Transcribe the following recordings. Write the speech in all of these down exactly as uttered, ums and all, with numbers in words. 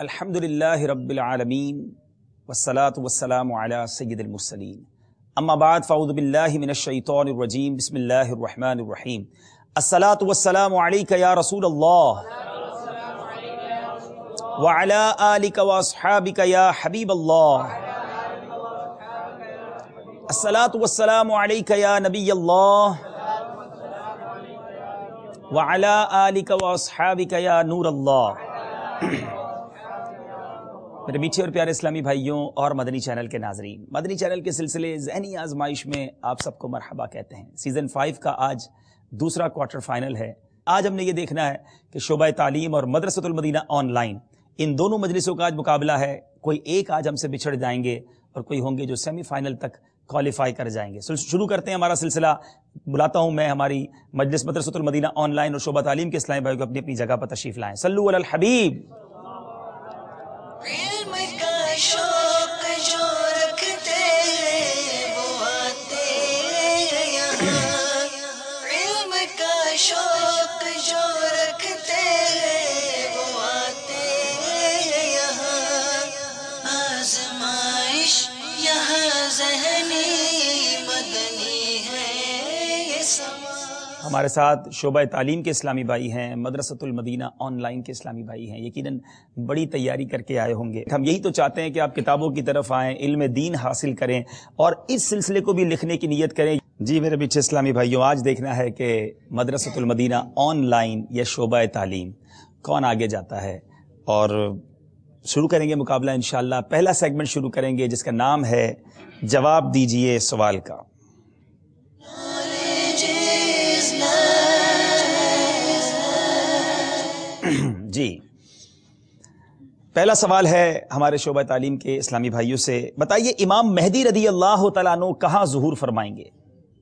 الحمدللہ رب العالمین والصلاة والسلام علی سید المرسلین اما بعد فاعوذ باللہ من الشیطان الرجیم بسم اللہ الرحمن الرحیم الصلاة والسلام علیک یا رسول اللہ وعلی آلک واصحابک یا حبیب اللہ الصلاة والسلام علیک یا نبی اللہ وعلی آلک واصحابک یا نور اللہ۔ میرے میٹھے اور پیارے اسلامی بھائیوں اور مدنی چینل کے ناظرین، مدنی چینل کے سلسلے ذہنی آزمائش میں آپ سب کو مرحبا کہتے ہیں۔ سیزن فائیو کا آج دوسرا کوارٹر فائنل ہے۔ آج ہم نے یہ دیکھنا ہے کہ شعبہ تعلیم اور مدرسۃ المدینہ آن لائن، ان دونوں مجلسوں کا آج مقابلہ ہے۔ کوئی ایک آج ہم سے بچھڑ جائیں گے اور کوئی ہوں گے جو سیمی فائنل تک کوالیفائی کر جائیں گے۔ شروع کرتے ہیں ہمارا سلسلہ۔ بلاتا ہوں میں ہماری مجلس مدرسۃ المدینہ آن لائن اور شعبہ تعلیم کے اسلامی بھائیوں کو اپنی اپنی جگہ پر تشریف لائیں۔ صلو علی الحبیب۔ علم کا شوق جو رکھتے ہیں وہ آتے ہیں یہاں، علم کا شوق جو رکھتے ہیں وہ آتے ہیں یہاں، آزمائش یہاں ذہنی مدنی ہے یہ سما۔ ہمارے ساتھ شعبہ تعلیم کے اسلامی بھائی ہیں، مدرسۃ المدینہ آن لائن کے اسلامی بھائی ہیں، یقیناً بڑی تیاری کر کے آئے ہوں گے۔ ہم یہی تو چاہتے ہیں کہ آپ کتابوں کی طرف آئیں، علم دین حاصل کریں اور اس سلسلے کو بھی لکھنے کی نیت کریں۔ جی میرے میٹھے اسلامی بھائیوں، آج دیکھنا ہے کہ مدرسۃ المدینہ آن لائن یا شعبہ تعلیم کون آگے جاتا ہے، اور شروع کریں گے مقابلہ انشاءاللہ۔ پہلا سیگمنٹ شروع کریں گے جس کا نام ہے جواب دیجئے سوال کا۔ جی پہلا سوال ہے ہمارے شعبہ تعلیم کے اسلامی بھائیوں سے، بتائیے امام مہدی رضی اللہ تعالیٰ عنہ کہاں ظہور فرمائیں گے؟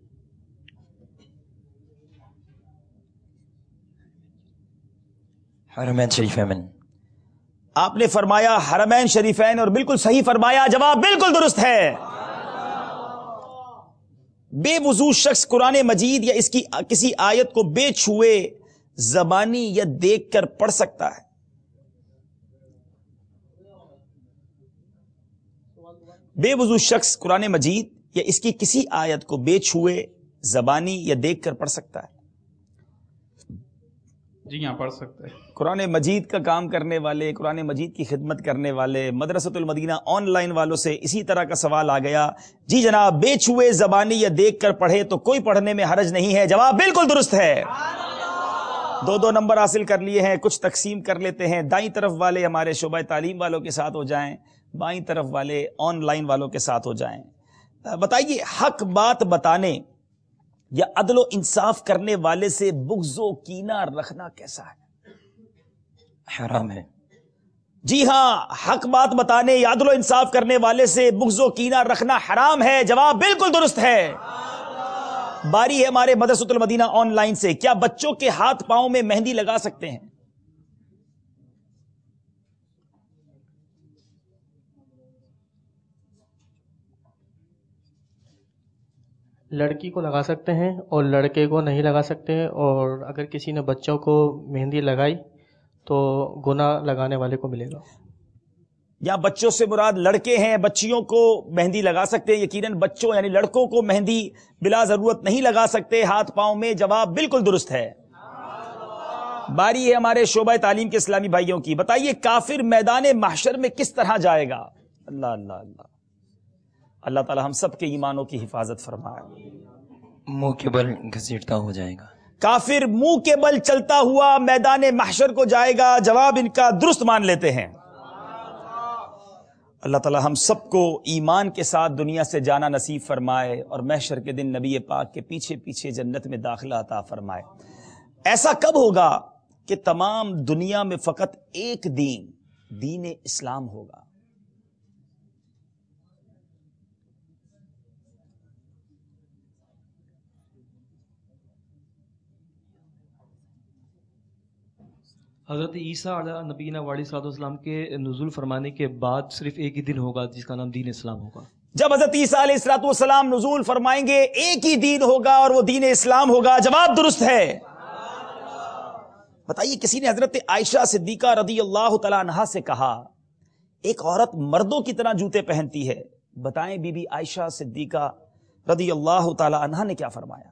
حرمین شریفین۔ آپ نے فرمایا حرمین شریفین، اور بالکل صحیح فرمایا، جواب بالکل درست ہے۔ بے وضو شخص قرآن مجید یا اس کی کسی آیت کو بے چھوئے زبانی یا دیکھ کر پڑھ سکتا ہے؟ بے وضو شخص قرآن مجید یا اس کی کسی آیت کو بے چھوئے زبانی یا دیکھ کر پڑھ سکتا ہے؟ جی ہاں پڑھ سکتے ہیں۔ قرآن مجید کا کام کرنے والے، قرآن مجید کی خدمت کرنے والے مدرسۃ المدینہ آن لائن والوں سے اسی طرح کا سوال آ گیا۔ جی جناب، بے چھوئے زبانی یا دیکھ کر پڑھے تو کوئی پڑھنے میں حرج نہیں ہے، جواب بالکل درست ہے۔ دو دو نمبر حاصل کر لیے ہیں، کچھ تقسیم کر لیتے ہیں۔ دائیں طرف والے ہمارے شعبہ تعلیم والوں کے ساتھ ہو جائیں، بائیں طرف والے آن لائن والوں کے ساتھ ہو جائیں۔ بتائیے حق بات بتانے یا عدل و انصاف کرنے والے سے بغض و کینہ رکھنا کیسا ہے؟ حرام ہے۔ جی ہاں، حق بات بتانے یا عدل و انصاف کرنے والے سے بغض و کینہ رکھنا حرام ہے، جواب بالکل درست ہے۔ باری ہے ہمارے مدرسۃ المدینہ آن لائن سے، کیا بچوں کے ہاتھ پاؤں میں مہندی لگا سکتے ہیں؟ لڑکی کو لگا سکتے ہیں اور لڑکے کو نہیں لگا سکتے، اور اگر کسی نے بچوں کو مہندی لگائی تو گناہ لگانے والے کو ملے گا۔ یا بچوں سے مراد لڑکے ہیں، بچیوں کو مہندی لگا سکتے ہیں؟ یقیناً بچوں یعنی لڑکوں کو مہندی بلا ضرورت نہیں لگا سکتے ہاتھ پاؤں میں، جواب بالکل درست ہے۔ باری ہے ہمارے شعبہ تعلیم کے اسلامی بھائیوں کی، بتائیے کافر میدان محشر میں کس طرح جائے گا؟ اللہ اللہ اللہ اللہ تعالی ہم سب کے ایمانوں کی حفاظت فرمائے۔ منہ کے بل گھسیٹتا ہو جائے گا۔ کافر منہ کے بل چلتا ہوا میدان محشر کو جائے گا، جواب ان کا درست مان لیتے ہیں۔ اللہ تعالی ہم سب کو ایمان کے ساتھ دنیا سے جانا نصیب فرمائے اور محشر کے دن نبی پاک کے پیچھے پیچھے جنت میں داخلہ عطا فرمائے۔ ایسا کب ہوگا کہ تمام دنیا میں فقط ایک دین، دین اسلام ہوگا؟ حضرت عیسیٰ علیہ نبینا علیہ صلی اللہ علیہ وسلم کے نزول فرمانے کے بعد صرف ایک ہی دن ہوگا جس کا نام دین اسلام ہوگا۔ جب حضرت عیسیٰ علیہ الصلوۃ والسلام نزول فرمائیں گے ایک ہی دین ہوگا اور وہ دین اسلام ہوگا، جواب درست ہے۔ بتائیے کسی نے حضرت عائشہ صدیقہ رضی اللہ تعالی عنہا سے کہا ایک عورت مردوں کی طرح جوتے پہنتی ہے. بتائیں بی بی عائشہ صدیقہ رضی اللہ تعالی عنہا نے کیا فرمایا؟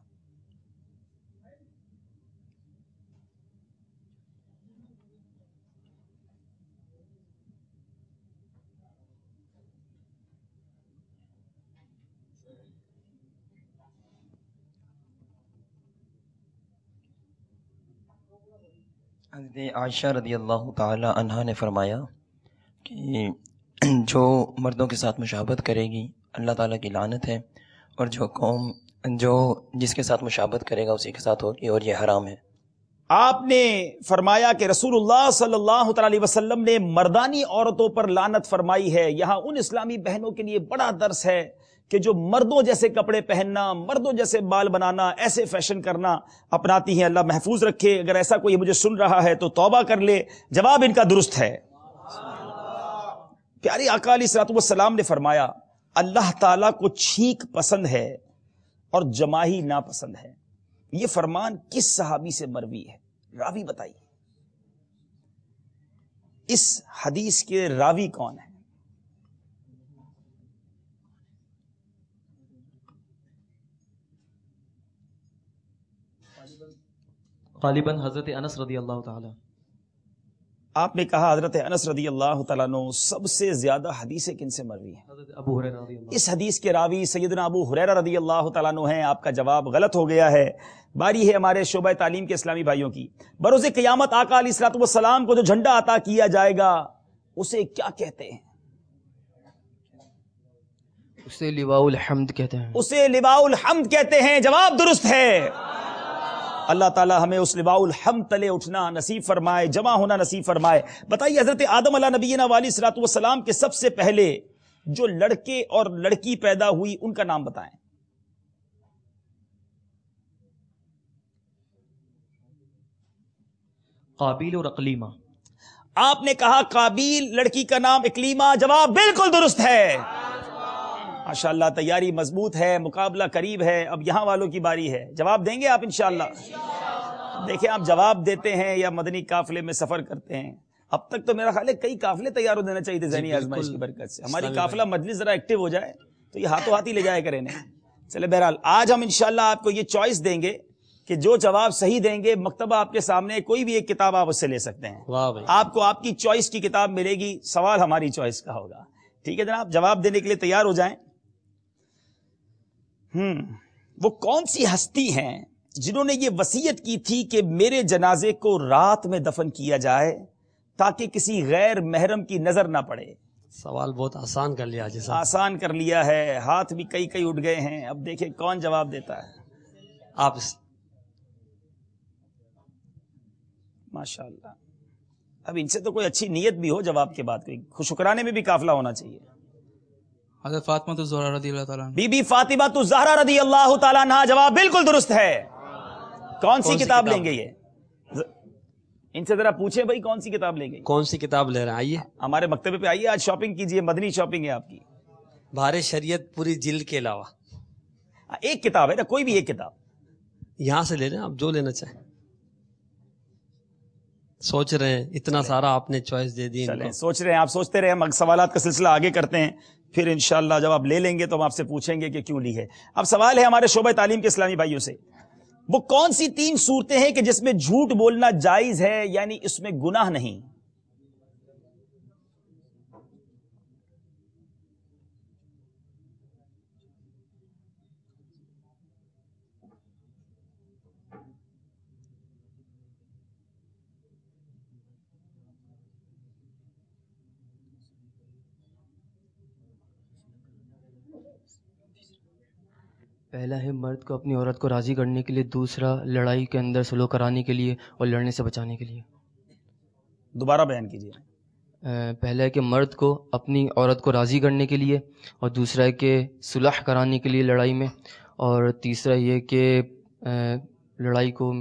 حضرت عائشہ رضی اللہ تعالی عنہا نے فرمایا کہ جو مردوں کے ساتھ مشابہت کرے گی اللہ تعالیٰ کی لعنت ہے، اور جو قوم جو جس کے ساتھ مشابہت کرے گا اسی کے ساتھ ہوگی، اور یہ حرام ہے. آپ نے فرمایا کہ رسول اللہ صلی اللہ تعالی علیہ وسلم نے مردانی عورتوں پر لعنت فرمائی ہے. یہاں ان اسلامی بہنوں کے لیے بڑا درس ہے کہ جو مردوں جیسے کپڑے پہننا، مردوں جیسے بال بنانا، ایسے فیشن کرنا اپناتی ہیں. اللہ محفوظ رکھے. اگر ایسا کوئی مجھے سن رہا ہے تو توبہ کر لے. جواب ان کا درست ہے. پیارے آقا علیہ الصلوۃ والسلام نے فرمایا اللہ تعالیٰ کو چھینک پسند ہے اور جماہی ناپسند ہے. یہ فرمان کس صحابی سے مروی ہے؟ راوی بتائیے. اس حدیث کے راوی کون ہیں؟ غالباً حضرت انس رضی اللہ تعالی. آپ نے کہا حضرت انس رضی اللہ تعالیٰ عنہ. سب سے زیادہ حدیثیں کن سے مروی ہیں؟ حضرت ابو ہریرہ رضی اللہ. اس حدیث کے راوی سیدنا ابو ہریرہ رضی اللہ تعالیٰ عنہ ہیں. آپ کا جواب غلط ہو گیا ہے. باری ہے ہمارے شعبہ تعلیم کے اسلامی بھائیوں کی. بروز قیامت آقا علیہ الصلوۃ والسلام کو جو جھنڈا عطا کیا جائے گا اسے کیا کہتے ہیں؟ اسے لواء الحمد کہتے ہیں. اسے لواء الحمد کہتے ہیں. جواب درست ہے. اللہ تعالی ہمیں اس لواء الحمد تلے اٹھنا نصیب فرمائے، جمع ہونا نصیب فرمائے. بتائیے حضرت آدم علیہ نبینا علیہ الصلوۃ والسلام کے سب سے پہلے جو لڑکے اور لڑکی پیدا ہوئی ان کا نام بتائیں. قابیل اور اقلیمہ. آپ نے کہا قابیل، لڑکی کا نام اکلیمہ. جواب بالکل درست ہے. ماشاءاللہ تیاری مضبوط ہے، مقابلہ قریب ہے. اب یہاں والوں کی باری ہے. جواب دیں گے آپ انشاءاللہ؟ دیکھیں آپ جواب دیتے ہیں یا مدنی قافلے میں سفر کرتے ہیں. اب تک تو میرا خیال ہے کئی قافلے تیار ہو دینا چاہیے تھے ذہنی آزمائش کی برکت سے. ہماری قافلہ مجلس ذرا ایکٹیو ہو جائے تو یہ ہاتھوں ہاتھ ہی لے جائے کریں. چلے بہرحال آج ہم انشاءاللہ آپ کو یہ چوائس دیں گے کہ جو جواب صحیح دیں گے مکتبہ آپ کے سامنے کوئی بھی ایک کتاب آپ اس سے لے سکتے ہیں. آپ کو آپ کی چوائس کی کتاب ملے گی. سوال ہماری چوائس کا ہوگا. ٹھیک ہے جناب، جواب دینے کے لیے تیار ہو جائیں. ہم وہ کون سی ہستی ہیں جنہوں نے یہ وصیت کی تھی کہ میرے جنازے کو رات میں دفن کیا جائے تاکہ کسی غیر محرم کی نظر نہ پڑے؟ سوال بہت آسان کر لیا جی صاحب. آسان کر لیا ہے. ہاتھ بھی کئی کئی اٹھ گئے ہیں. اب دیکھیں کون جواب دیتا ہے. آپ ماشاءاللہ. اب ان سے تو کوئی اچھی نیت بھی ہو جواب کے بعد، کوئی شکرانے میں بھی قافلہ ہونا چاہیے. حضرت فاطمہ الزہرا رضی اللہ تعالیٰ عنہ. بی بی فاطمہ الزہرا رضی اللہ تعالیٰ عنہ. جواب بالکل درست ہے. کون سی کتاب لیں گے؟ یہ ان سے ذرا پوچھیں بھائی کون سی کتاب لیں گے؟ کون سی کتاب لے رہے ہیں؟ آئیے ہمارے مکتبے پہ آئیے. آج شاپنگ کیجئے، مدنی شاپنگ ہے آپ کی. بہار شریعت پوری جلد کے علاوہ ایک کتاب ہے نا، کوئی بھی ایک کتاب یہاں سے لے لیں آپ جو لینا چاہیں. سوچ رہے ہیں اتنا سارا آپ نے چوائس دے دی. سوچ رہے ہیں آپ، سوچتے رہے. ہم سوالات کا سلسلہ آگے کرتے ہیں، پھر انشاءاللہ جب آپ لے لیں گے تو ہم آپ سے پوچھیں گے کہ کیوں لی ہے. اب سوال ہے ہمارے شعبہ تعلیم کے اسلامی بھائیوں سے، وہ کون سی تین صورتیں ہیں کہ جس میں جھوٹ بولنا جائز ہے، یعنی اس میں گناہ نہیں؟ پہلا ہے مرد کو اپنی عورت کو راضی کرنے کے لیے، دوسرا لڑائی کے اندر سلو کرانے کے لیے اور لڑنے سے بچانے کے لیے. دوبارہ بیان کیجیے. پہلا ہے کہ مرد کو اپنی عورت کو راضی کرنے کے لیے، اور دوسرا ہے کہ صلح کرانے کے لیے لڑائی میں، اور تیسرا یہ کہ لڑائی کو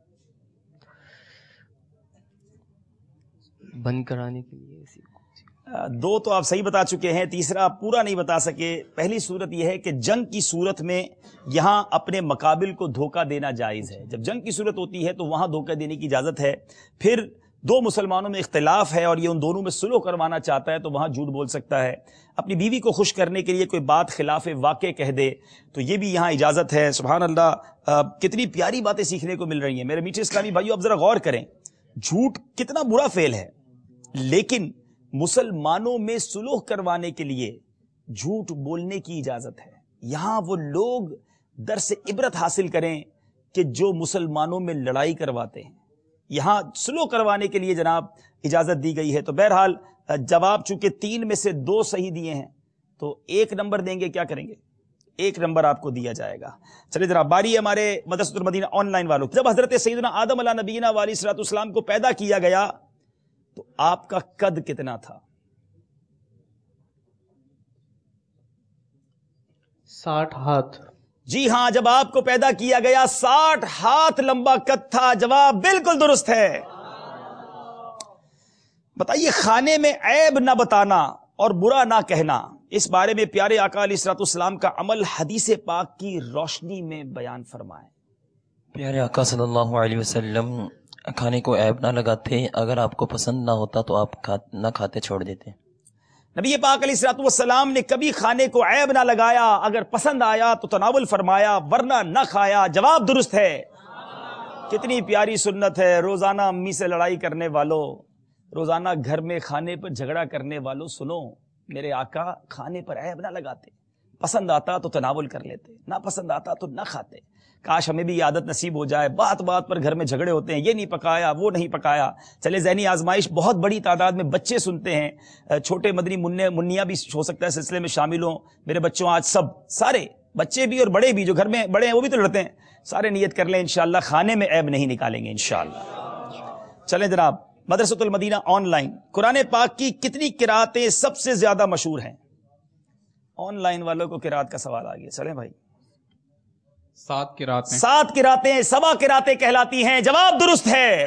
بند کرانے کے لیے. دو تو آپ صحیح بتا چکے ہیں، تیسرا آپ پورا نہیں بتا سکے. پہلی صورت یہ ہے کہ جنگ کی صورت میں یہاں اپنے مقابل کو دھوکہ دینا جائز ہے. جب جنگ کی صورت ہوتی ہے تو وہاں دھوکہ دینے کی اجازت ہے. پھر دو مسلمانوں میں اختلاف ہے اور یہ ان دونوں میں صلح کروانا چاہتا ہے تو وہاں جھوٹ بول سکتا ہے. اپنی بیوی کو خوش کرنے کے لیے کوئی بات خلاف واقع کہہ دے تو یہ بھی یہاں اجازت ہے. سبحان اللہ, آ, کتنی پیاری باتیں سیکھنے کو مل رہی ہیں. میرے میٹھے اسلامی بھائیو, اب ذرا غور کریں, جھوٹ کتنا برا فعل ہے, لیکن مسلمانوں میں صلح کروانے کے لیے جھوٹ بولنے کی اجازت ہے. یہاں وہ لوگ درس عبرت حاصل کریں کہ جو مسلمانوں میں لڑائی کرواتے ہیں. یہاں صلح کروانے کے لیے جناب اجازت دی گئی ہے. تو بہرحال جواب چونکہ تین میں سے دو صحیح دیے ہیں تو ایک نمبر دیں گے, کیا کریں گے, ایک نمبر آپ کو دیا جائے گا. چلیے جناب, باری ہے ہمارے مدرسۃ المدینہ آن لائن والوں. جب حضرت سیدنا آدم علیہ نبینا علیہ الصلوۃ والسلام کو پیدا کیا گیا تو آپ کا قد کتنا تھا؟ ساٹھ ہاتھ. جی ہاں, جب آپ کو پیدا کیا گیا ساٹھ ہاتھ لمبا قد تھا. جواب بالکل درست ہے. بتائیے, کھانے میں عیب نہ بتانا اور برا نہ کہنا, اس بارے میں پیارے آقا علیہ الصلوۃ والسلام کا عمل حدیث پاک کی روشنی میں بیان فرمائیں. پیارے آقا صلی اللہ علیہ وسلم کھانے کو عیب نہ لگاتے, اگر آپ کو پسند نہ ہوتا تو آپ نہ کھاتے چھوڑ دیتے. نبی پاک علیہ الصلوۃ والسلام نے کبھی کھانے کو عیب نہ لگایا, اگر پسند آیا تو تناول فرمایا ورنہ نہ کھایا. جواب درست ہے. کتنی پیاری سنت ہے. روزانہ امی سے لڑائی کرنے والوں, روزانہ گھر میں کھانے پر جھگڑا کرنے والوں, سنو, میرے آقا کھانے پر عیب نہ لگاتے. پسند آتا تو تناول کر لیتے, نہ پسند آتا تو نہ کھاتے. کاش ہمیں بھی یہ عادت نصیب ہو جائے. بات بات پر گھر میں جھگڑے ہوتے ہیں, یہ نہیں پکایا, وہ نہیں پکایا. چلے ذہنی آزمائش, بہت بڑی تعداد میں بچے سنتے ہیں, چھوٹے مدنی منع منیا بھی ہو سکتا ہے سلسلے میں شامل ہوں. میرے بچوں, آج سب سارے بچے بھی اور بڑے بھی, جو گھر میں بڑے ہیں وہ بھی تو لڑتے ہیں, سارے نیت کر لیں انشاءاللہ کھانے میں عیب نہیں نکالیں گے انشاءاللہ. چلیں جناب, مدرسۃ المدینہ آن لائن, قرآن پاک کی کتنی قراتیں سب سے زیادہ مشہور ہیں؟ آن لائن والوں کو قرات کا سوال آ گیا. چلیں بھائی, سات قراتیں. سات قراتیں سبا قراتیں کہلاتی ہیں. جواب درست ہے.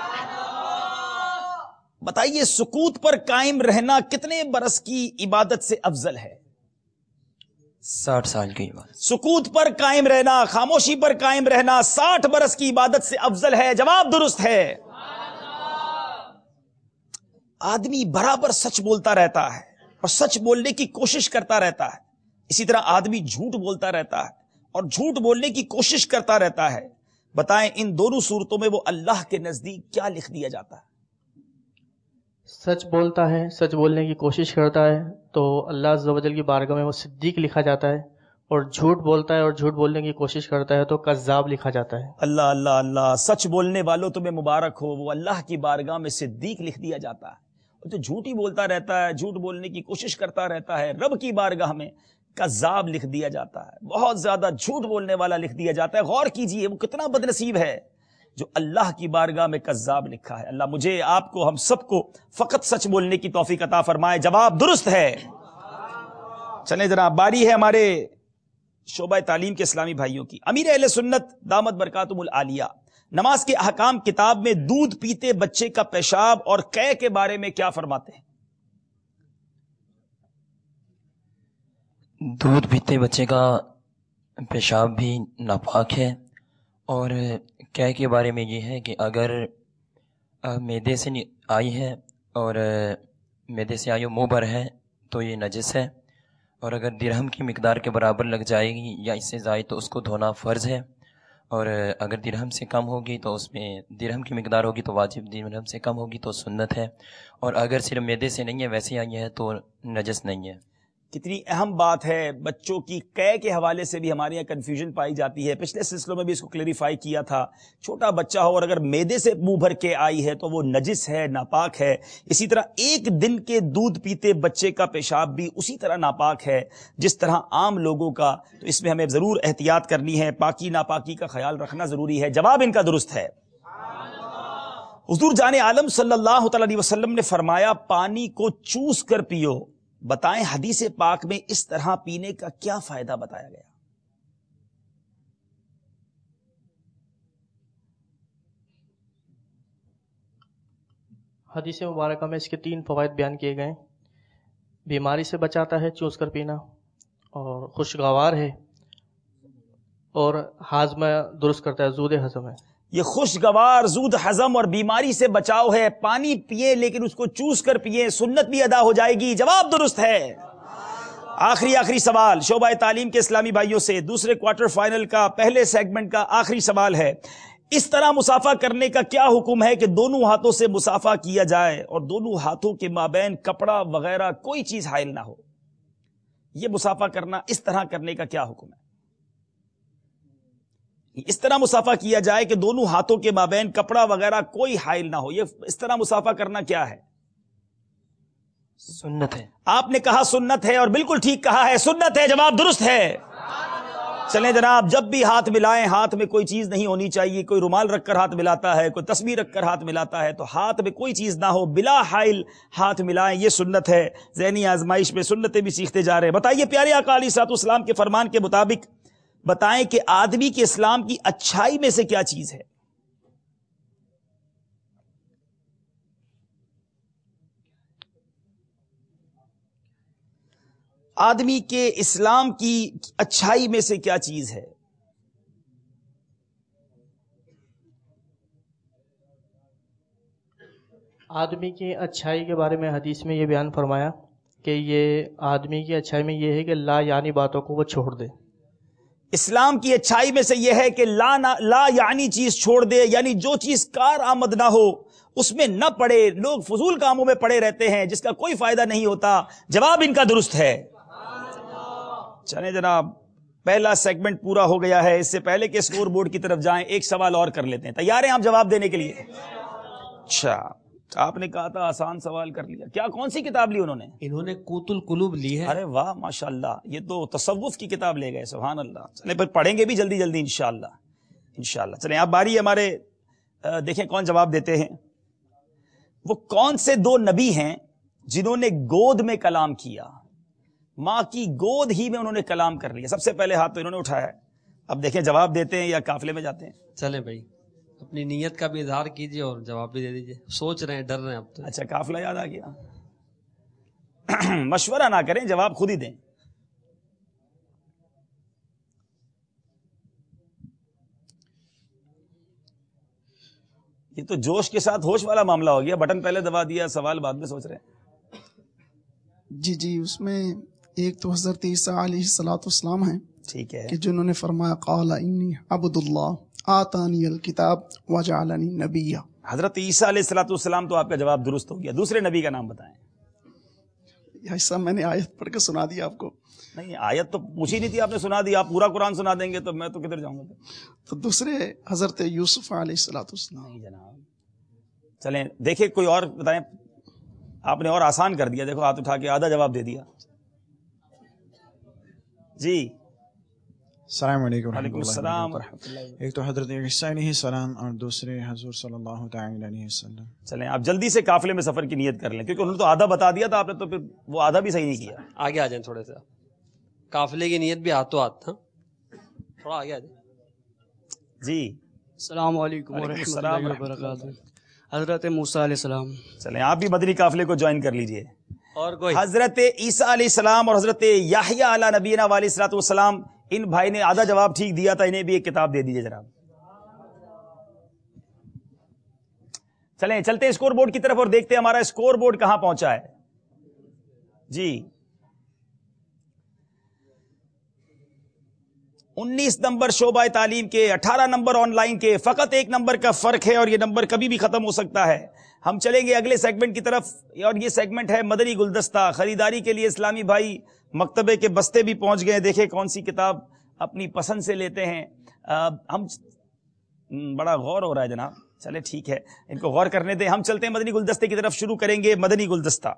بتائیے, سکوت پر قائم رہنا کتنے برس کی عبادت سے افضل ہے؟ ساٹھ سال کی عبادت. سکوت پر قائم رہنا, خاموشی پر قائم رہنا ساٹھ برس کی عبادت سے افضل ہے. جواب درست ہے. آدمی برابر سچ بولتا رہتا ہے اور سچ بولنے کی کوشش کرتا رہتا ہے. اسی طرح آدمی جھوٹ بولتا رہتا ہے اور جھوٹ بولنے کی کوشش کرتا رہتا ہے. بتائیں, ان دونوں صورتوں میں وہ اللہ کے نزدیک کیا لکھ دیا جاتا ہے؟ سچ بولتا ہے, سچ بولنے کی کوشش کرتا ہے تو اللہ عز و جل کی بارگاہ میں وہ صدیق لکھا جاتا ہے, اور جھوٹ بولتا ہے اور جھوٹ بولنے کی کوشش کرتا ہے تو کذاب لکھا جاتا ہے. اللہ اللہ اللہ, سچ بولنے والوں تمہیں مبارک ہو, وہ اللہ کی بارگاہ میں صدیق لکھ دیا جاتا ہے. اور جو جھوٹ ہی بولتا رہتا ہے, جھوٹ بولنے کی کوشش کرتا رہتا ہے, رب کی بارگاہ میں کذاب لکھ دیا جاتا ہے. بہت زیادہ جھوٹ بولنے والا لکھ دیا جاتا ہے. غور کیجئے, وہ کتنا بد نصیب ہے جو اللہ کی بارگاہ میں کذاب لکھا ہے. اللہ مجھے, آپ کو, ہم سب کو فقط سچ بولنے کی توفیق عطا فرمائے. جواب درست ہے. چلیں جناب, باری ہے ہمارے شعبہ تعلیم کے اسلامی بھائیوں کی. امیر اہل سنت دامت برکاتہم العالیہ نماز کے احکام کتاب میں دودھ پیتے بچے کا پیشاب اور قے کے بارے میں کیا فرماتے ہیں؟ دودھ پیتے بچے کا پیشاب بھی ناپاک ہے, اور قے کے بارے میں یہ ہے کہ اگر معدے سے آئی ہے اور معدے سے آئی منہ بھر ہے تو یہ نجس ہے, اور اگر درہم کی مقدار کے برابر لگ جائے گی یا اس سے زائد تو اس کو دھونا فرض ہے, اور اگر درہم سے کم ہوگی تو اس میں درہم کی مقدار ہوگی تو واجب, درہم سے کم ہوگی تو سنت ہے, اور اگر صرف معدے سے نہیں ہے ویسے آئی ہے تو نجس نہیں ہے. کتنی اہم بات ہے. بچوں کی قے کے حوالے سے بھی ہمارے یہاں کنفیوژن پائی جاتی ہے. پچھلے سلسلوں میں بھی اس کو کلیریفائی کیا تھا. چھوٹا بچہ ہو اور اگر معدے سے منہ بھر کے آئی ہے تو وہ نجس ہے, ناپاک ہے. اسی طرح ایک دن کے دودھ پیتے بچے کا پیشاب بھی اسی طرح ناپاک ہے جس طرح عام لوگوں کا. تو اس میں ہمیں ضرور احتیاط کرنی ہے, پاکی ناپاکی کا خیال رکھنا ضروری ہے. جواب ان کا درست ہے. حضور جان عالم صلی اللہ تعالی علیہ وسلم نے فرمایا, پانی کو چوس کر پیو. بتائیں, حدیث پاک میں اس طرح پینے کا کیا فائدہ بتایا گیا؟ حدیث مبارکہ میں اس کے تین فوائد بیان کیے گئے. بیماری سے بچاتا ہے چوس کر پینا, اور خوشگوار ہے, اور ہاضمہ درست کرتا ہے, زود ہضم ہے. یہ خوشگوار زود ہضم اور بیماری سے بچاؤ ہے. پانی پیئے لیکن اس کو چوس کر پیئے, سنت بھی ادا ہو جائے گی. جواب درست ہے. آخری آخری سوال شعبہ تعلیم کے اسلامی بھائیوں سے, دوسرے کوارٹر فائنل کا پہلے سیگمنٹ کا آخری سوال ہے. اس طرح مسافہ کرنے کا کیا حکم ہے کہ دونوں ہاتھوں سے مسافہ کیا جائے اور دونوں ہاتھوں کے مابین کپڑا وغیرہ کوئی چیز حائل نہ ہو؟ یہ مسافہ کرنا اس طرح کرنے کا کیا حکم ہے؟ اس طرح مسافہ کیا جائے کہ دونوں ہاتھوں کے مابین کپڑا وغیرہ کوئی حائل نہ ہو, یہ اس طرح مسافہ کرنا کیا ہے؟ سنت ہے. آپ نے کہا سنت ہے اور بالکل ٹھیک کہا ہے, سنت ہے. جواب درست ہے. چلیں جناب, جب بھی ہاتھ ملائیں ہاتھ میں کوئی چیز نہیں ہونی چاہیے. کوئی رومال رکھ کر ہاتھ ملاتا ہے, کوئی تسبیح رکھ کر ہاتھ ملاتا ہے, تو ہاتھ میں کوئی چیز نہ ہو, بلا حائل ہاتھ ملائیں, یہ سنت ہے. ذہنی آزمائش میں سنتیں بھی سیکھتے جا رہے ہیں. بتائیے پیارے آقا علیہ الصلوۃ والسلام کے فرمان کے مطابق بتائیں کہ آدمی کے اسلام کی اچھائی میں سے کیا چیز ہے؟ آدمی کے اسلام کی اچھائی میں سے کیا چیز ہے؟ آدمی کی اچھائی کے بارے میں حدیث میں یہ بیان فرمایا کہ یہ آدمی کی اچھائی میں یہ ہے کہ لا یعنی باتوں کو وہ چھوڑ دے. اسلام کی اچھائی میں سے یہ ہے کہ لا لا یعنی چیز چھوڑ دے, یعنی جو چیز کار آمد نہ ہو اس میں نہ پڑے. لوگ فضول کاموں میں پڑے رہتے ہیں جس کا کوئی فائدہ نہیں ہوتا. جواب ان کا درست ہے. چلیں جناب, پہلا سیگمنٹ پورا ہو گیا ہے. اس سے پہلے کہ اسکور بورڈ کی طرف جائیں ایک سوال اور کر لیتے ہیں. تیار ہیں آپ جواب دینے کے لیے؟ اچھا, آپ نے کہا تھا آسان سوال کر لیا. کیا کون سی کتاب لی انہوں نے؟ انہوں نے قوت القلوب لی ہے. ارے واہ ماشاءاللہ, یہ تو تصوف کی کتاب لے گئے. سبحان اللہ. چلیں پھر پڑھیں گے بھی جلدی جلدی انشاءاللہ انشاءاللہ. چلیں آپ باری ہمارے دیکھیں کون جواب دیتے ہیں. وہ کون سے دو نبی ہیں جنہوں نے گود میں کلام کیا؟ ماں کی گود ہی میں انہوں نے کلام کر لیا. سب سے پہلے ہاتھ تو انہوں نے اٹھایا ہے. اب دیکھیں جواب دیتے ہیں یا قافلے میں جاتے ہیں؟ چلیں بھائی, اپنی نیت کا بھی اظہار کیجئے اور جواب بھی دے دیجئے. سوچ رہے ہیں, ڈر رہے ہیں اب تو. اچھا قافلہ یاد آ گیا. مشورہ نہ کریں, جواب خود ہی دیں. یہ تو جوش کے ساتھ ہوش والا معاملہ ہو گیا. بٹن پہلے دبا دیا, سوال بعد میں سوچ رہے ہیں. جی جی اس میں ایک تو حضرت عیسیٰ علیہ الصلوۃ والسلام ہیں, ٹھیک ہے, کہ جنہوں نے فرمایا قال انی عبد اللہ آتانی الکتاب وجعلنی نبیا. حضرت عیسیٰ علیہ الصلوۃ والسلام تو آپ کا جواب درست ہو گیا. دوسرے نبی کا نام بتائیں. ایسا میں نے آیت پڑھ کے سنا دیا آپ کو. نہیں, آیت تو پوچھی نہیں تھی, آپ نے سنا دی. آپ پورا قرآن سنا دیں گے تو میں تو کدھر جاؤں گا. تو دوسرے حضرت یوسف علیہ الصلوۃ والسلام. نہیں جناب, چلیں دیکھیں کوئی اور بتائیں. آپ نے اور آسان کر دیا, دیکھو ہاتھ اٹھا کے آدھا جواب دے دیا. جی السلام علیکم. وعلیکم السلام ورحمۃ اللہ. ایک تو حضرت عیسیٰ علیہ السلام اور دوسرے حضور صلی اللہ تعالی علیہ وسلم. چلیں آپ جلدی سے قافلے میں سفر کی نیت کر لیں, کیونکہ انہوں نے تو آدھا بتا دیا تھا, آپ نے تو پھر وہ آدھا بھی صحیح نہیں کیا. آگے آ جائیں تھوڑے سا. قافلے کی نیت بھی ہاتھوں ہاتھ تھا, تھوڑا آگے آ جائیں. جی السلام علیکم ورحمۃ اللہ وبرکاتہ. حضرت موسیٰ علیہ السلام. چلیں آپ بھی مدنی قافلے کو جوائن کر لیجئے. اور کوئی حضرت عیسیٰ علیہ السلام اور حضرت یحییٰ علی نبینا علیہ الصلوۃ والسلام, ان بھائی نے آدھا جواب ٹھیک دیا تھا, انہیں بھی ایک کتاب دے دیجئے جناب. چلیں چلتے ہیں اسکور بورڈ کی طرف اور دیکھتے ہیں ہمارا اسکور بورڈ کہاں پہنچا ہے. جی انیس نمبر شعبہ تعلیم کے, اٹھارہ نمبر آن لائن کے, فقط ایک نمبر کا فرق ہے اور یہ نمبر کبھی بھی ختم ہو سکتا ہے. ہم چلیں گے اگلے سیگمنٹ کی طرف, اور یہ سیگمنٹ ہے مدنی گلدستہ. خریداری کے لیے اسلامی بھائی مکتبے کے بستے بھی پہنچ گئے. دیکھیں کون سی کتاب اپنی پسند سے لیتے ہیں. ہم بڑا غور ہو رہا ہے جناب. چلے ٹھیک ہے, ان کو غور کرنے دیں. ہم چلتے ہیں مدنی گلدستے کی طرف, شروع کریں گے مدنی گلدستہ.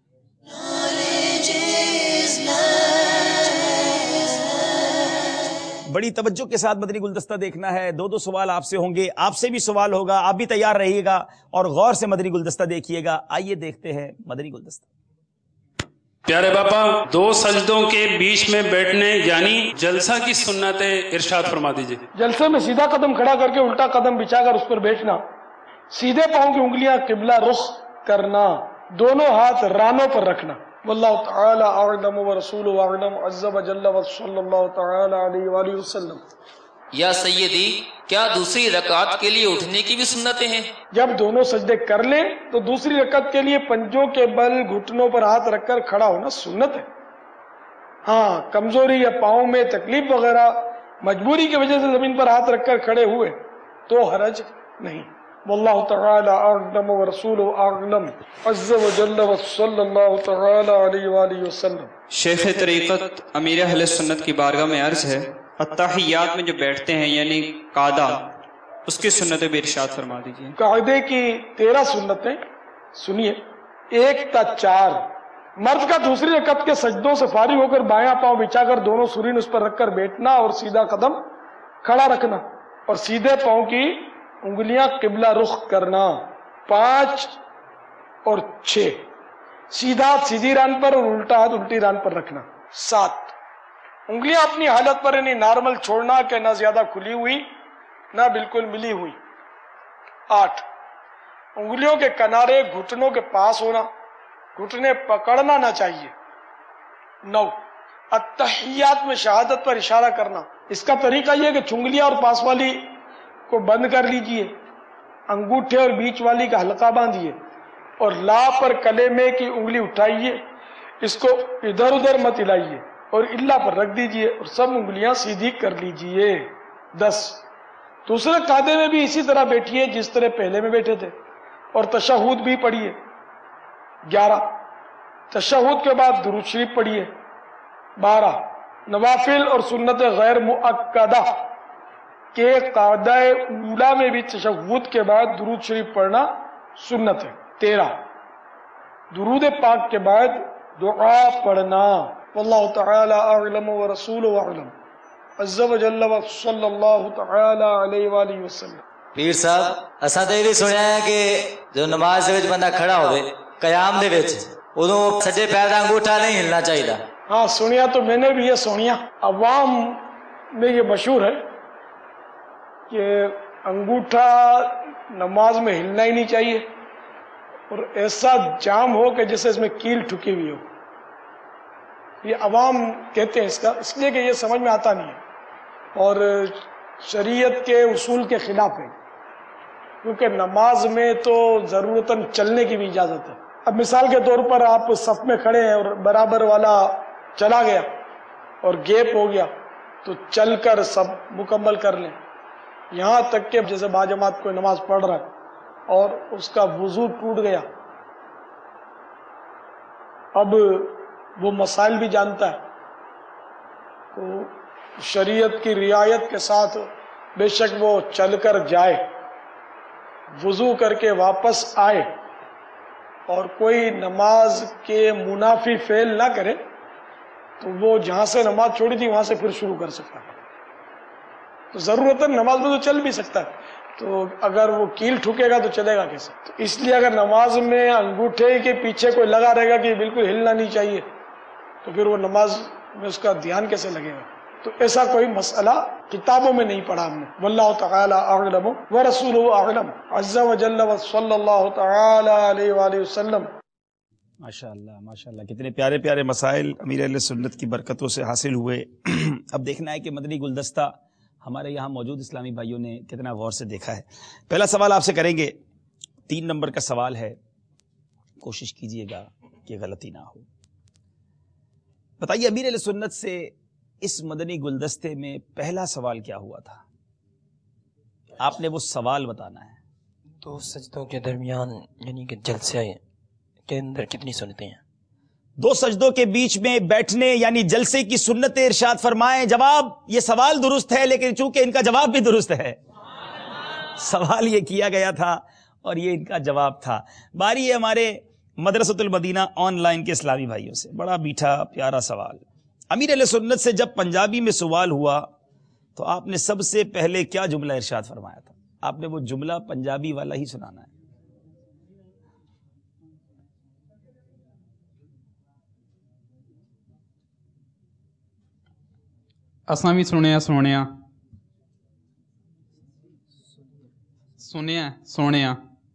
بڑی توجہ کے ساتھ مدنی گلدستہ دیکھنا ہے. دو دو سوال آپ سے ہوں گے, آپ سے بھی سوال ہوگا, آپ بھی تیار رہیے گا اور غور سے مدنی گلدستہ دیکھیے گا. آئیے دیکھتے ہیں مدنی گلدستہ. پیارے باپا, دو سجدوں کے بیچ میں بیٹھنے یعنی جلسہ کی سنت ارشاد فرما دیجئے. جلسے میں سیدھا قدم کھڑا کر کے الٹا قدم بچھا کر اس پر بیٹھنا, سیدھے پاؤں کی انگلیاں قبلہ رخ کرنا, دونوں ہاتھ رانوں پر رکھنا. واللہ تعالی اعلم ورسولہ اعلم عز وجل وصلی اللہ تعالی علیہ وآلہ وسلم. یا سیدی, کیا دوسری رکعت کے لیے اٹھنے کی بھی سنتیں ہیں؟ جب دونوں سجدے کر لیں تو دوسری رکعت کے لیے پنجوں کے بل گھٹنوں پر ہاتھ رکھ کر کھڑا ہونا سنت ہے. ہاں کمزوری یا پاؤں میں تکلیف وغیرہ مجبوری کی وجہ سے زمین پر ہاتھ رکھ کر کھڑے ہوئے تو حرج نہیں. واللہ تعالی اعلم ورسولہ اعلم عز وجل وصلی اللہ تعالی علیہ وآلہ وسلم. شیخ طریقت امیر اہل سنت کی بارگاہ میں عرض ہے، التحیات میں جو بیٹھتے ہیں یعنی قعدہ، اس کی سنتیں بھی ارشاد فرما دیجیے. قاعدے کی تیرہ سنتیں سنیے. ایک تا چار. مرد کا دوسری رکعت کے سجدوں سے فارغ ہو کر بایاں پاؤں بچھا کر دونوں سرین اس پر رکھ کر بیٹھنا اور سیدھا قدم کھڑا رکھنا اور سیدھے پاؤں کی انگلیاں قبلہ رخ کرنا. پانچ اور چھ. سیدھا ہاتھ سیدھی ران پر اور الٹا ہاتھ الٹی ران پر رکھنا. سات. انگلیاں اپنی حالت پر یعنی نارمل چھوڑنا کہ نہ زیادہ کھلی ہوئی نہ بالکل ملی ہوئی. آٹھ. انگلیوں کے کنارے گھٹنوں کے پاس ہونا، گھٹنے پکڑنا نہ چاہیے. نو. التحیات میں شہادت پر اشارہ کرنا. اس کا طریقہ یہ کہ چنگلیاں اور پاس والی کو بند کر لیجئے، انگوٹھے اور بیچ والی کا حلقہ باندھیے اور لا پر کلیمے کی انگلی اٹھائیے، اس کو ادھر ادھر مت ہلائیے اور اللہ پر رکھ دیجئے اور سب انگلیاں سیدھی کر لیجئے. دس. دوسرے قاعدے میں بھی اسی طرح بیٹھیے جس طرح پہلے میں بیٹھے تھے اور تشہد بھی پڑھیے. گیارہ. تشہد کے بعد درود شریف پڑھیے. بارہ. نوافل اور سنت غیر مؤکدہ کے قاعدہ اولا میں بھی تشہد کے بعد درود شریف پڑھنا سنت ہے. تیرہ. درود پاک کے بعد دعا پڑھنا. واللہ تعالی اعلم ورسولہ اعلم عز وجل وصلی اللہ تعالی علیہ وآلہ وسلم. پیر صاحب اساں تے بھی سنیا ہے کہ جو نماز دے وچ بندہ کھڑا ہوئے قیام دے وچ اودوں سجے پیر دا انگوٹھا نہیں ہلنا چاہیے. ہاں سنیا تو میں نے بھی یہ سنیا. عوام میں یہ مشہور ہے کہ انگوٹھا نماز میں ہلنا ہی نہیں چاہیے اور ایسا جام ہو کہ جیسے اس میں کیل ٹھکی ہوئی ہو. یہ عوام کہتے ہیں اس کا، اس لیے کہ یہ سمجھ میں آتا نہیں ہے اور شریعت کے اصول کے خلاف ہے، کیونکہ نماز میں تو ضرورتاً چلنے کی بھی اجازت ہے. اب مثال کے طور پر آپ صف میں کھڑے ہیں اور برابر والا چلا گیا اور گیپ ہو گیا تو چل کر سب مکمل کر لیں. یہاں تک کہ جیسے باجماعت کوئی نماز پڑھ رہا ہے اور اس کا وضو ٹوٹ گیا، اب وہ مسائل بھی جانتا ہے تو شریعت کی رعایت کے ساتھ بے شک وہ چل کر جائے، وضو کر کے واپس آئے اور کوئی نماز کے منافی فعل نہ کرے تو وہ جہاں سے نماز چھوڑی تھی وہاں سے پھر شروع کر سکتا ہے. تو ضرورت نماز میں تو چل بھی سکتا ہے، تو اگر وہ کیل ٹھکے گا تو چلے گا کیسے؟ تو اس لیے اگر نماز میں انگوٹھے کے پیچھے کوئی لگا رہے گا کہ بالکل ہلنا نہیں چاہیے تو پھر وہ نماز میں اس کا دھیان کیسے لگے گا؟ تو ایسا کوئی مسئلہ کتابوں میں نہیں پڑھا ہم نے. واللہ تعالی اعلم ورسولہ اعلم عز وجل وصلی اللہ تعالی علیہ وآلہ وسلم. ماشاءاللہ ماشاءاللہ کتنے پیارے پیارے مسائل امیر اہل سنت کی برکتوں سے حاصل ہوئے. اب دیکھنا ہے کہ مدنی گلدستہ ہمارے یہاں موجود اسلامی بھائیوں نے کتنا غور سے دیکھا ہے. پہلا سوال آپ سے کریں گے، تین نمبر کا سوال ہے، کوشش کیجئے گا کہ غلطی نہ ہو. بتائیے امیر اہل سنت سے اس مدنی گلدستے میں پہلا سوال کیا ہوا تھا؟ آپ نے وہ سوال بتانا ہے. دو سجدوں کے درمیان یعنی کہ جلسے کے اندر کتنی سنتیں ہیں؟ دو سجدوں کے بیچ میں بیٹھنے یعنی جلسے کی سنت ارشاد فرمائیں. جواب یہ سوال درست ہے لیکن چونکہ ان کا جواب بھی درست ہے. سوال یہ کیا گیا تھا اور یہ ان کا جواب تھا. باری ہے ہمارے مدرسۃ المدینہ آن لائن کے اسلامی بھائیوں سے. بڑا میٹھا پیارا سوال. امیر علیہ سنت سے جب پنجابی میں سوال ہوا تو آپ نے سب سے پہلے کیا جملہ ارشاد فرمایا تھا؟ آپ نے وہ جملہ پنجابی والا ہی سنانا ہے. اساں بھی سنیا سنیا سنیا سنیا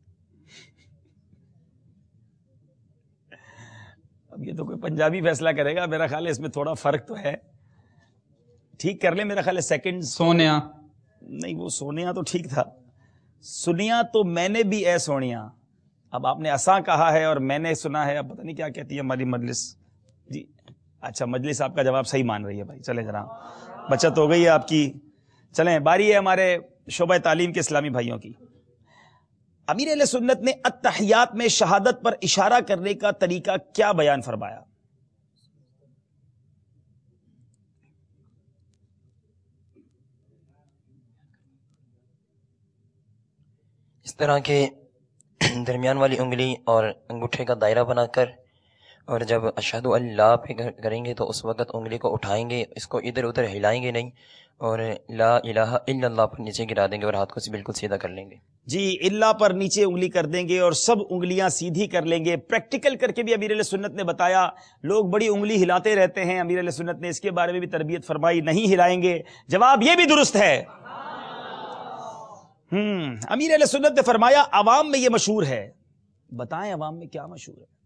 اب یہ تو کوئی پنجابی فیصلہ کرے گا. میرا خیال ہے اس میں تھوڑا فرق تو ہے. ٹھیک کر لیں. میرا خیال ہے سیکنڈ سونیا نہیں وہ سونیا تو ٹھیک تھا, سنیا تو میں نے بھی اے سونیا. اب آپ نے اساں کہا ہے اور میں نے سنا ہے, اب پتہ نہیں کیا کہتی ہے ہماری مجلس. جی اچھا, مجلس آپ کا جواب صحیح مان رہی ہے بھائی. چلیں جناب, بچت ہو گئی ہے آپ کی. چلیں, باری ہے ہمارے شعبہ تعلیم کے اسلامی بھائیوں کی. امیر اہل سنت نے التحیات میں شہادت پر اشارہ کرنے کا طریقہ کیا بیان فرمایا؟ اس طرح کے درمیان والی انگلی اور انگوٹھے کا دائرہ بنا کر, اور جب اشہدو اللہ پہ کریں گے تو اس وقت انگلی کو اٹھائیں گے, اس کو ادھر ادھر ہلائیں گے نہیں, اور لا الہ الا اللہ پر نیچے گرا دیں گے اور ہاتھ کو بالکل سیدھا کر لیں گے. جی, اللہ پر نیچے انگلی کر دیں گے اور سب انگلیاں سیدھی کر لیں گے. پریکٹیکل کر کے بھی امیر علیہ سنت نے بتایا. لوگ بڑی انگلی ہلاتے رہتے ہیں, امیر علیہ سنت نے اس کے بارے میں بھی تربیت فرمائی, نہیں ہلائیں گے. جواب یہ بھی درست ہے. ہم امیر علیہ سنت نے فرمایا عوام میں یہ مشہور ہے. بتائیں عوام میں کیا مشہور ہے؟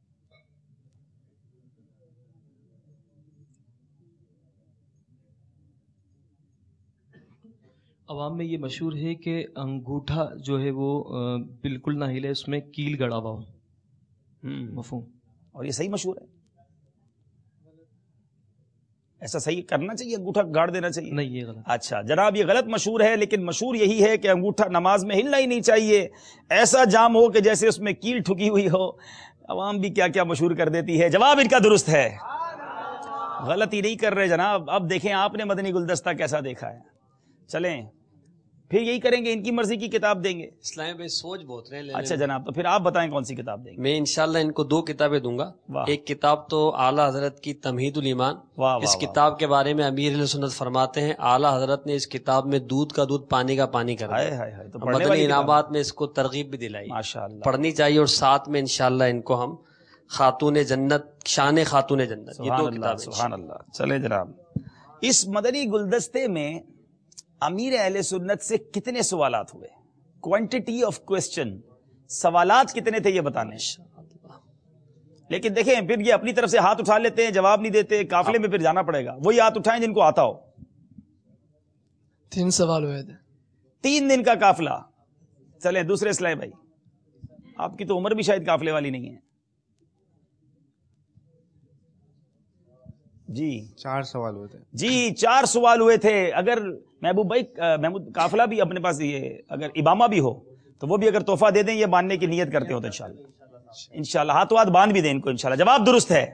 عوام میں یہ مشہور ہے کہ انگوٹھا جو ہے وہ بالکل نہ ہلے, اس میں کیل گڑا ہوا ہو. مفہوم. اور یہ صحیح مشہور ہے, ایسا صحیح کرنا چاہیے, انگوٹھا گاڑ دینا چاہیے؟ نہیں, یہ غلط. اچھا جناب, یہ غلط مشہور ہے, لیکن مشہور یہی ہے کہ انگوٹھا نماز میں ہلنا ہی نہیں چاہیے. ایسا جام ہو کہ جیسے اس میں کیل ٹھکی ہوئی ہو. عوام بھی کیا کیا مشہور کر دیتی ہے. جواب ان کا درست ہے, غلطی نہیں کر رہے جناب. اب دیکھیں آپ نے مدنی گلدستہ کیسا دیکھا ہے. چلیں پھر یہی کریں گے, ان کی مرضی کی کتاب دیں گے. اسلام بھائی سوچ بہت رہے. اچھا جناب, تو پھر آپ بتائیں کون سی کتاب دیں گے؟ میں انشاءاللہ ان کو دو کتابیں دوں گا. ایک کتاب تو اعلیٰ حضرت کی تمہید الایمان. اس کتاب کے بارے میں امیر اہل سنت فرماتے ہیں اعلیٰ حضرت نے اس کتاب میں دودھ کا دودھ پانی کا پانی کر دیا. مدنی انعامات میں اس کو ترغیب بھی دلائی. ماشاءاللہ پڑھنی چاہیے. اور ساتھ میں انشاءاللہ ان کو ہم خاتون جنت, شان خاتون جنت, یہ دو کتابیں. سبحان اللہ. چلے جناب, اس مدنی گلدستے میں امیر اہل سنت سے کتنے سوالات ہوئے؟ کوانٹٹی آف کوسچن, سوالات کتنے تھے یہ بتانے. لیکن دیکھیں پھر یہ اپنی طرف سے ہاتھ اٹھا لیتے ہیں, جواب نہیں دیتے. قافلے میں پھر جانا پڑے گا. وہی ہاتھ اٹھائیں جن کو آتا ہو. تین سوال ہوئے تھے. تین دن کا قافلہ. چلیں دوسرے اسلام بھائی, آپ کی تو عمر بھی شاید قافلے والی نہیں ہے. جی چار سوال ہوئے تھے. جی چار سوال ہوئے تھے. اگر محبوب بھائی, محمود قافلہ بھی اپنے پاس, یہ اگر ابامہ بھی ہو تو وہ بھی اگر تحفہ دے دیں, یہ باندھنے کی نیت کرتے ہو تو انشاءاللہ انشاءاللہ ہاتھوں ہاتھ باندھ بھی دیں ان کو انشاءاللہ. جواب درست ہے.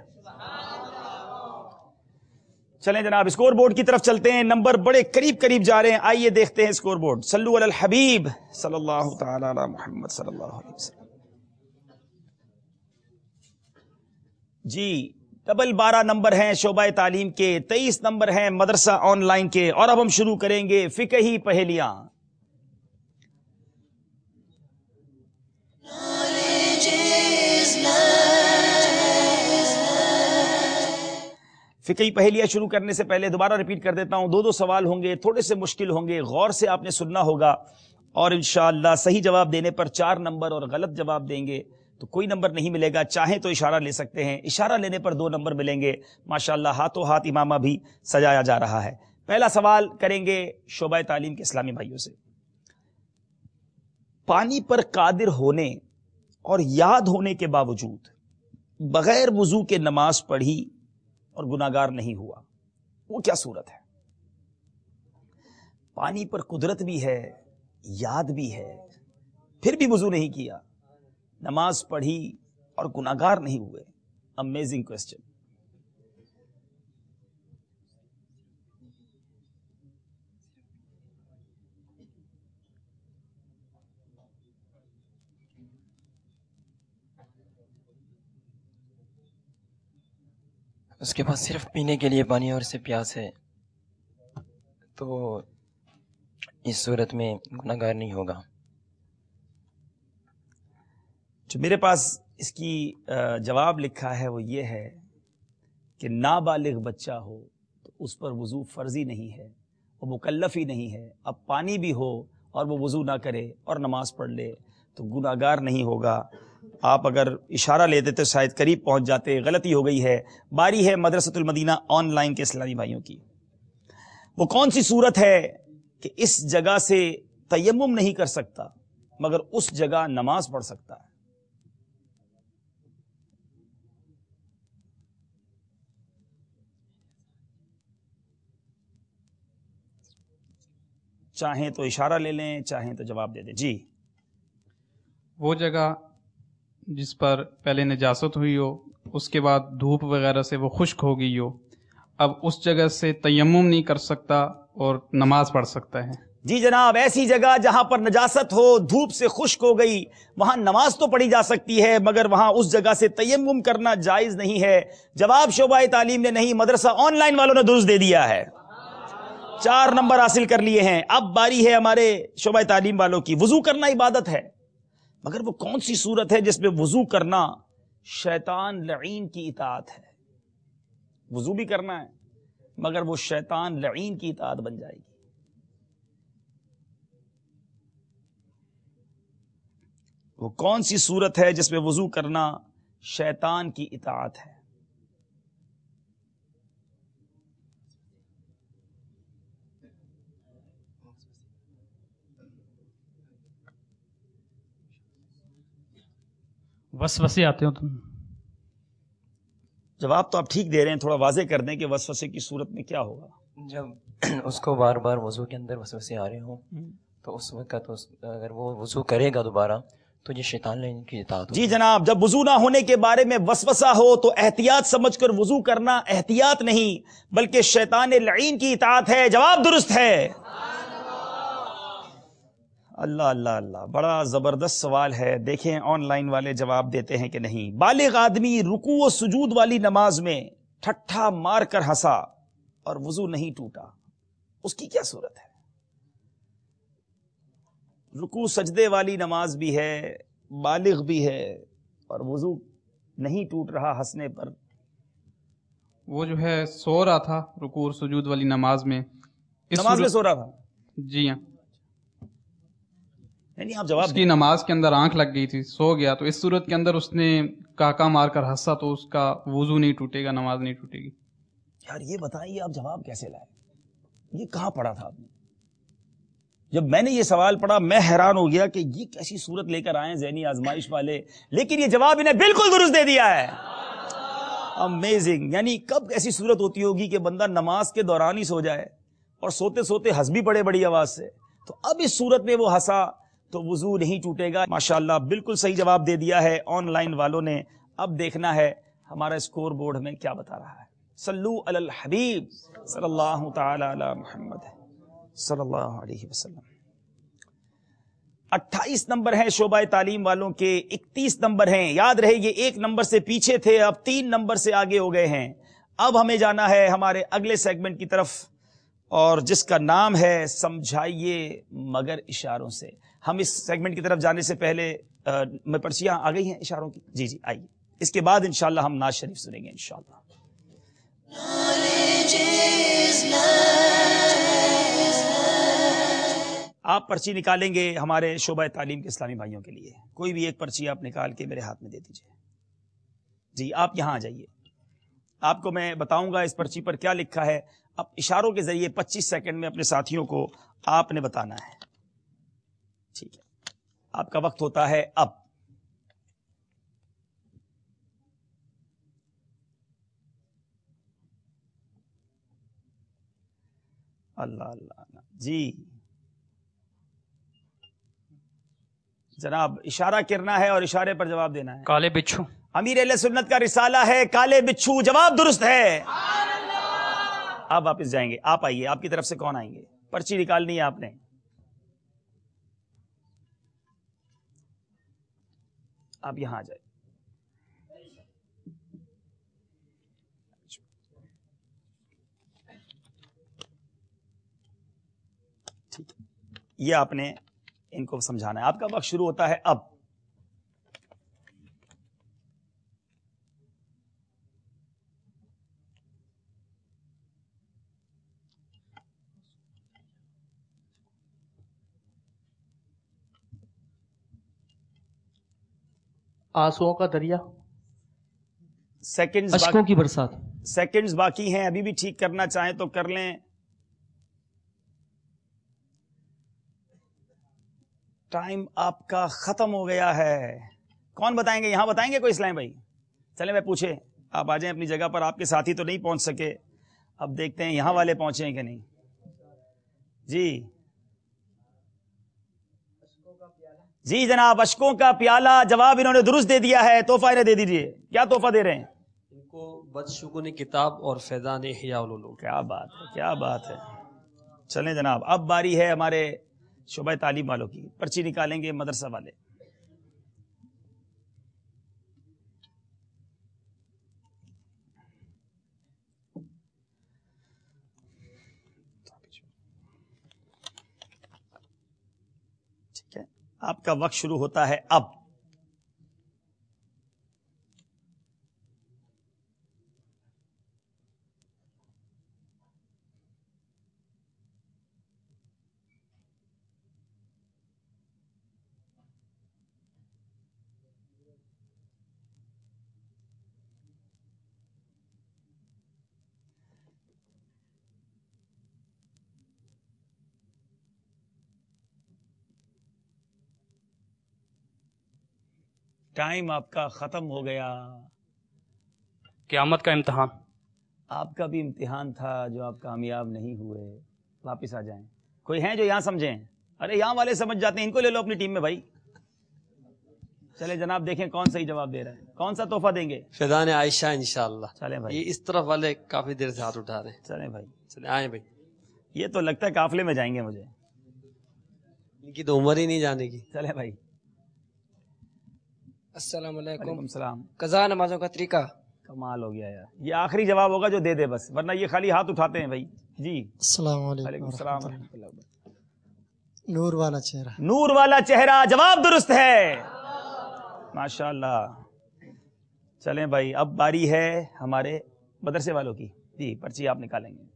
چلیں جناب اسکور بورڈ کی طرف چلتے ہیں. نمبر بڑے قریب قریب جا رہے ہیں. آئیے دیکھتے ہیں اسکور بورڈ. صلو علی الحبیب صلی اللہ تعالی علی محمد صلی اللہ علیہ وسلم. جی ڈبل بارہ نمبر ہیں شعبہ تعلیم کے, تیئیس نمبر ہیں مدرسہ آن لائن کے. اور اب ہم شروع کریں گے فقہی پہیلیاں. فقہی پہیلیاں شروع کرنے سے پہلے دوبارہ ریپیٹ کر دیتا ہوں, دو دو سوال ہوں گے, تھوڑے سے مشکل ہوں گے, غور سے آپ نے سننا ہوگا. اور انشاءاللہ صحیح جواب دینے پر چار نمبر اور غلط جواب دیں گے تو کوئی نمبر نہیں ملے گا. چاہیں تو اشارہ لے سکتے ہیں, اشارہ لینے پر دو نمبر ملیں گے. ماشاءاللہ ہاتھوں ہاتھ امامہ بھی سجایا جا رہا ہے. پہلا سوال کریں گے شعبہ تعلیم کے اسلامی بھائیوں سے. پانی پر قادر ہونے اور یاد ہونے کے باوجود بغیر وضو کے نماز پڑھی اور گناہگار نہیں ہوا, وہ کیا صورت ہے؟ پانی پر قدرت بھی ہے, یاد بھی ہے, پھر بھی وضو نہیں کیا, نماز پڑھی اور گناہگار نہیں ہوئے. Amazing question. اس کے پاس صرف پینے کے لیے پانی اور سے پیاس ہے تو اس صورت میں گناہگار نہیں ہوگا. جو میرے پاس اس کی جواب لکھا ہے وہ یہ ہے کہ نابالغ بچہ ہو تو اس پر وضو فرضی نہیں ہے, وہ مکلف ہی نہیں ہے. اب پانی بھی ہو اور وہ وضو نہ کرے اور نماز پڑھ لے تو گناہگار نہیں ہوگا. آپ اگر اشارہ لیتے تو شاید قریب پہنچ جاتے, غلطی ہو گئی ہے. باری ہے مدرسۃ المدینہ آن لائن کے اسلامی بھائیوں کی. وہ کون سی صورت ہے کہ اس جگہ سے تیمم نہیں کر سکتا مگر اس جگہ نماز پڑھ سکتا ہے. چاہیں تو اشارہ لے لیں, چاہیں تو جواب دے دیں. جی, وہ جگہ جس پر پہلے نجاست ہوئی ہو, اس کے بعد دھوپ وغیرہ سے وہ خشک ہو گئی ہو, اب اس جگہ سے تیمم نہیں کر سکتا اور نماز پڑھ سکتا ہے. جی جناب, ایسی جگہ جہاں پر نجاست ہو, دھوپ سے خشک ہو گئی, وہاں نماز تو پڑھی جا سکتی ہے مگر وہاں اس جگہ سے تیمم کرنا جائز نہیں ہے. جواب شعبہ تعلیم نے نہیں, مدرسہ آن لائن والوں نے درست دے دیا ہے. چار نمبر حاصل کر لیے ہیں. اب باری ہے ہمارے شعبہ تعلیم والوں کی. وضو کرنا عبادت ہے مگر وہ کون سی صورت ہے جس میں وضو کرنا شیطان لعین کی اطاعت ہے؟ وضو بھی کرنا ہے مگر وہ شیطان لعین کی اطاعت بن جائے گی. وہ کون سی صورت ہے جس میں وضو کرنا شیطان کی اطاعت ہے؟ وسوسے آتے ہو تم. جواب تو آپ ٹھیک دے رہے ہیں, تھوڑا واضح کر دیں کہ وسوسے کی صورت میں کیا ہوگا. جب اس کو بار بار وضو کے اندر وسوسے آ رہے ہوں تو اس وقت اگر وہ وضو کرے گا دوبارہ تو یہ شیطان لعین کی اطاعت ہوگی. جی جناب, جب وضو نہ ہونے کے بارے میں وسوسہ ہو تو احتیاط سمجھ کر وضو کرنا احتیاط نہیں بلکہ شیطان لعین کی اطاعت ہے. جواب درست ہے. اللہ اللہ اللہ, بڑا زبردست سوال ہے. دیکھیں آن لائن والے جواب دیتے ہیں کہ نہیں. بالغ آدمی رکوع و سجود والی نماز میں ٹھٹھا مار کر ہنسا اور وضو نہیں ٹوٹا, اس کی کیا صورت ہے؟ رکوع سجدے والی نماز بھی ہے, بالغ بھی ہے اور وضو نہیں ٹوٹ رہا ہنسنے پر. وہ جو ہے سو رہا تھا رکوع سجود والی نماز میں, نماز میں سو رہا تھا. جی ہاں, نہیں آپ جواب اس کی نماز کے اندر آنکھ لگ گئی تھی, سو گیا, تو اس صورت کے اندر اس نے کاکا مار کر ہنسا تو اس کا وضو نہیں ٹوٹے گا, نماز نہیں ٹوٹے گی. یار یہ بتائیے آپ جواب کیسے لائے؟ یہ کہاں پڑھا تھا آپ نے؟ جب میں نے یہ سوال پڑھا میں حیران ہو گیا کہ یہ کیسی صورت لے کر آئے ذہنی آزمائش والے, لیکن یہ جواب انہیں بالکل درست دے دیا ہے. امیزنگ. یعنی کب ایسی صورت ہوتی ہوگی کہ بندہ نماز کے دوران ہی سو جائے اور سوتے سوتے ہنس بھی پڑے بڑی آواز سے, تو اب اس صورت میں وہ ہنسا تو وضو نہیں ٹوٹے گا. ماشاءاللہ بالکل صحیح جواب دے دیا ہے آن لائن والوں نے. اب دیکھنا ہے ہمارا اسکور بورڈ میں کیا بتا رہا ہے. صلو علی الحبیب صلی اللہ تعالی علی محمد صلی اللہ علیہ وسلم. اٹھائیس نمبر ہیں شعبہ تعلیم والوں کے, اکتیس نمبر ہیں. یاد رہے یہ ایک نمبر سے پیچھے تھے, اب تین نمبر سے آگے ہو گئے ہیں. اب ہمیں جانا ہے ہمارے اگلے سیگمنٹ کی طرف اور جس کا نام ہے سمجھائیے مگر اشاروں سے. ہم اس سیگمنٹ کی طرف جانے سے پہلے میں پرچیاں آ گئی ہیں اشاروں کی. جی جی آئیے, اس کے بعد انشاءاللہ ہم ناز شریف سنیں گے انشاءاللہ. آپ پرچی نکالیں گے ہمارے شعبہ تعلیم کے اسلامی بھائیوں کے لیے. کوئی بھی ایک پرچی آپ نکال کے میرے ہاتھ میں دے دیجئے. جی آپ یہاں آ جائیے, آپ کو میں بتاؤں گا اس پرچی پر کیا لکھا ہے. اب اشاروں کے ذریعے پچیس سیکنڈ میں اپنے ساتھیوں کو آپ نے بتانا ہے. ٹھیک ہے, آپ کا وقت ہوتا ہے اب. اللہ اللہ جی جناب, اشارہ کرنا ہے اور اشارے پر جواب دینا ہے. کالے بچھو. امیر اہل سنت کا رسالہ ہے کالے بچھو. جواب درست ہے. آپ واپس جائیں گے, آپ آئیے, آپ کی طرف سے کون آئیں گے؟ پرچی نکالنی ہے آپ نے. آپ یہاں آ جائیں. ٹھیک ہے, یہ آپ نے ان کو سمجھانا ہے. آپ کا وقت شروع ہوتا ہے اب. آنسوؤں کا دریا. سیکنڈز اشکوں کی برسات. سیکنڈز باقی ہیں, ابھی بھی ٹھیک کرنا چاہیں تو کر لیں. ٹائم آپ کا ختم ہو گیا ہے. کون بتائیں گے؟ یہاں بتائیں گے کوئی اسلام بھائی؟ چلیں میں پوچھے، آپ آ جائیں اپنی جگہ پر. آپ کے ساتھی تو نہیں پہنچ سکے، اب دیکھتے ہیں یہاں والے پہنچے ہیں کہ نہیں. جی جی جناب، اشکوں کا پیالہ، جواب انہوں نے درست دے دیا ہے. تحفہ انہیں دے دیجئے. کیا تحفہ دے رہے ہیں؟ ان کو بدشگونی کتاب اور فیضان احیاء العلوم. کیا بات ہے، کیا بات ہے. چلیں جناب، اب باری ہے ہمارے شعبہ تعلیم والوں کی. پرچی نکالیں گے مدرسہ والے. ٹھیک ہے، آپ کا وقت شروع ہوتا ہے اب. ٹائم آپ کا ختم ہو گیا. قیامت کا امتحان. آپ کا بھی امتحان تھا جو آپ کامیاب نہیں ہوئے. واپس آ جائیں. کوئی ہیں جو یہاں سمجھیں؟ ارے یہاں والے سمجھ جاتے ہیں، ان کو لے لو اپنی ٹیم میں بھائی. چلے جناب، دیکھیں کون صحیح جواب دے رہا ہے. کون سا تحفہ دیں گے؟ فیضان عائشہ انشاءاللہ. چلیں بھائی. یہ اس طرف والے کافی دیر سے ہاتھ اٹھا رہے ہیں. چلیں بھائی، چلیں آئیں بھائی. یہ تو لگتا ہے قافلے میں جائیں گے مجھے. ان کی تو عمر ہی نہیں جانے کی. چلیں بھائی. السلام علیکم. وعلیکم السلام. قضا نمازوں کا طریقہ. کمال ہو گیا یار. یہ آخری جواب ہوگا جو دے دے بس، ورنہ یہ خالی ہاتھ اٹھاتے ہیں بھائی. جی السلام علیکم. وعلیکم السلام ورحمۃ اللہ وبرکاتہ. نور والا چہرہ. نور والا چہرہ، جواب درست ہے. ماشاء اللہ. چلیں بھائی، اب باری ہے ہمارے مدرسے والوں کی. جی پرچی آپ نکالیں گے.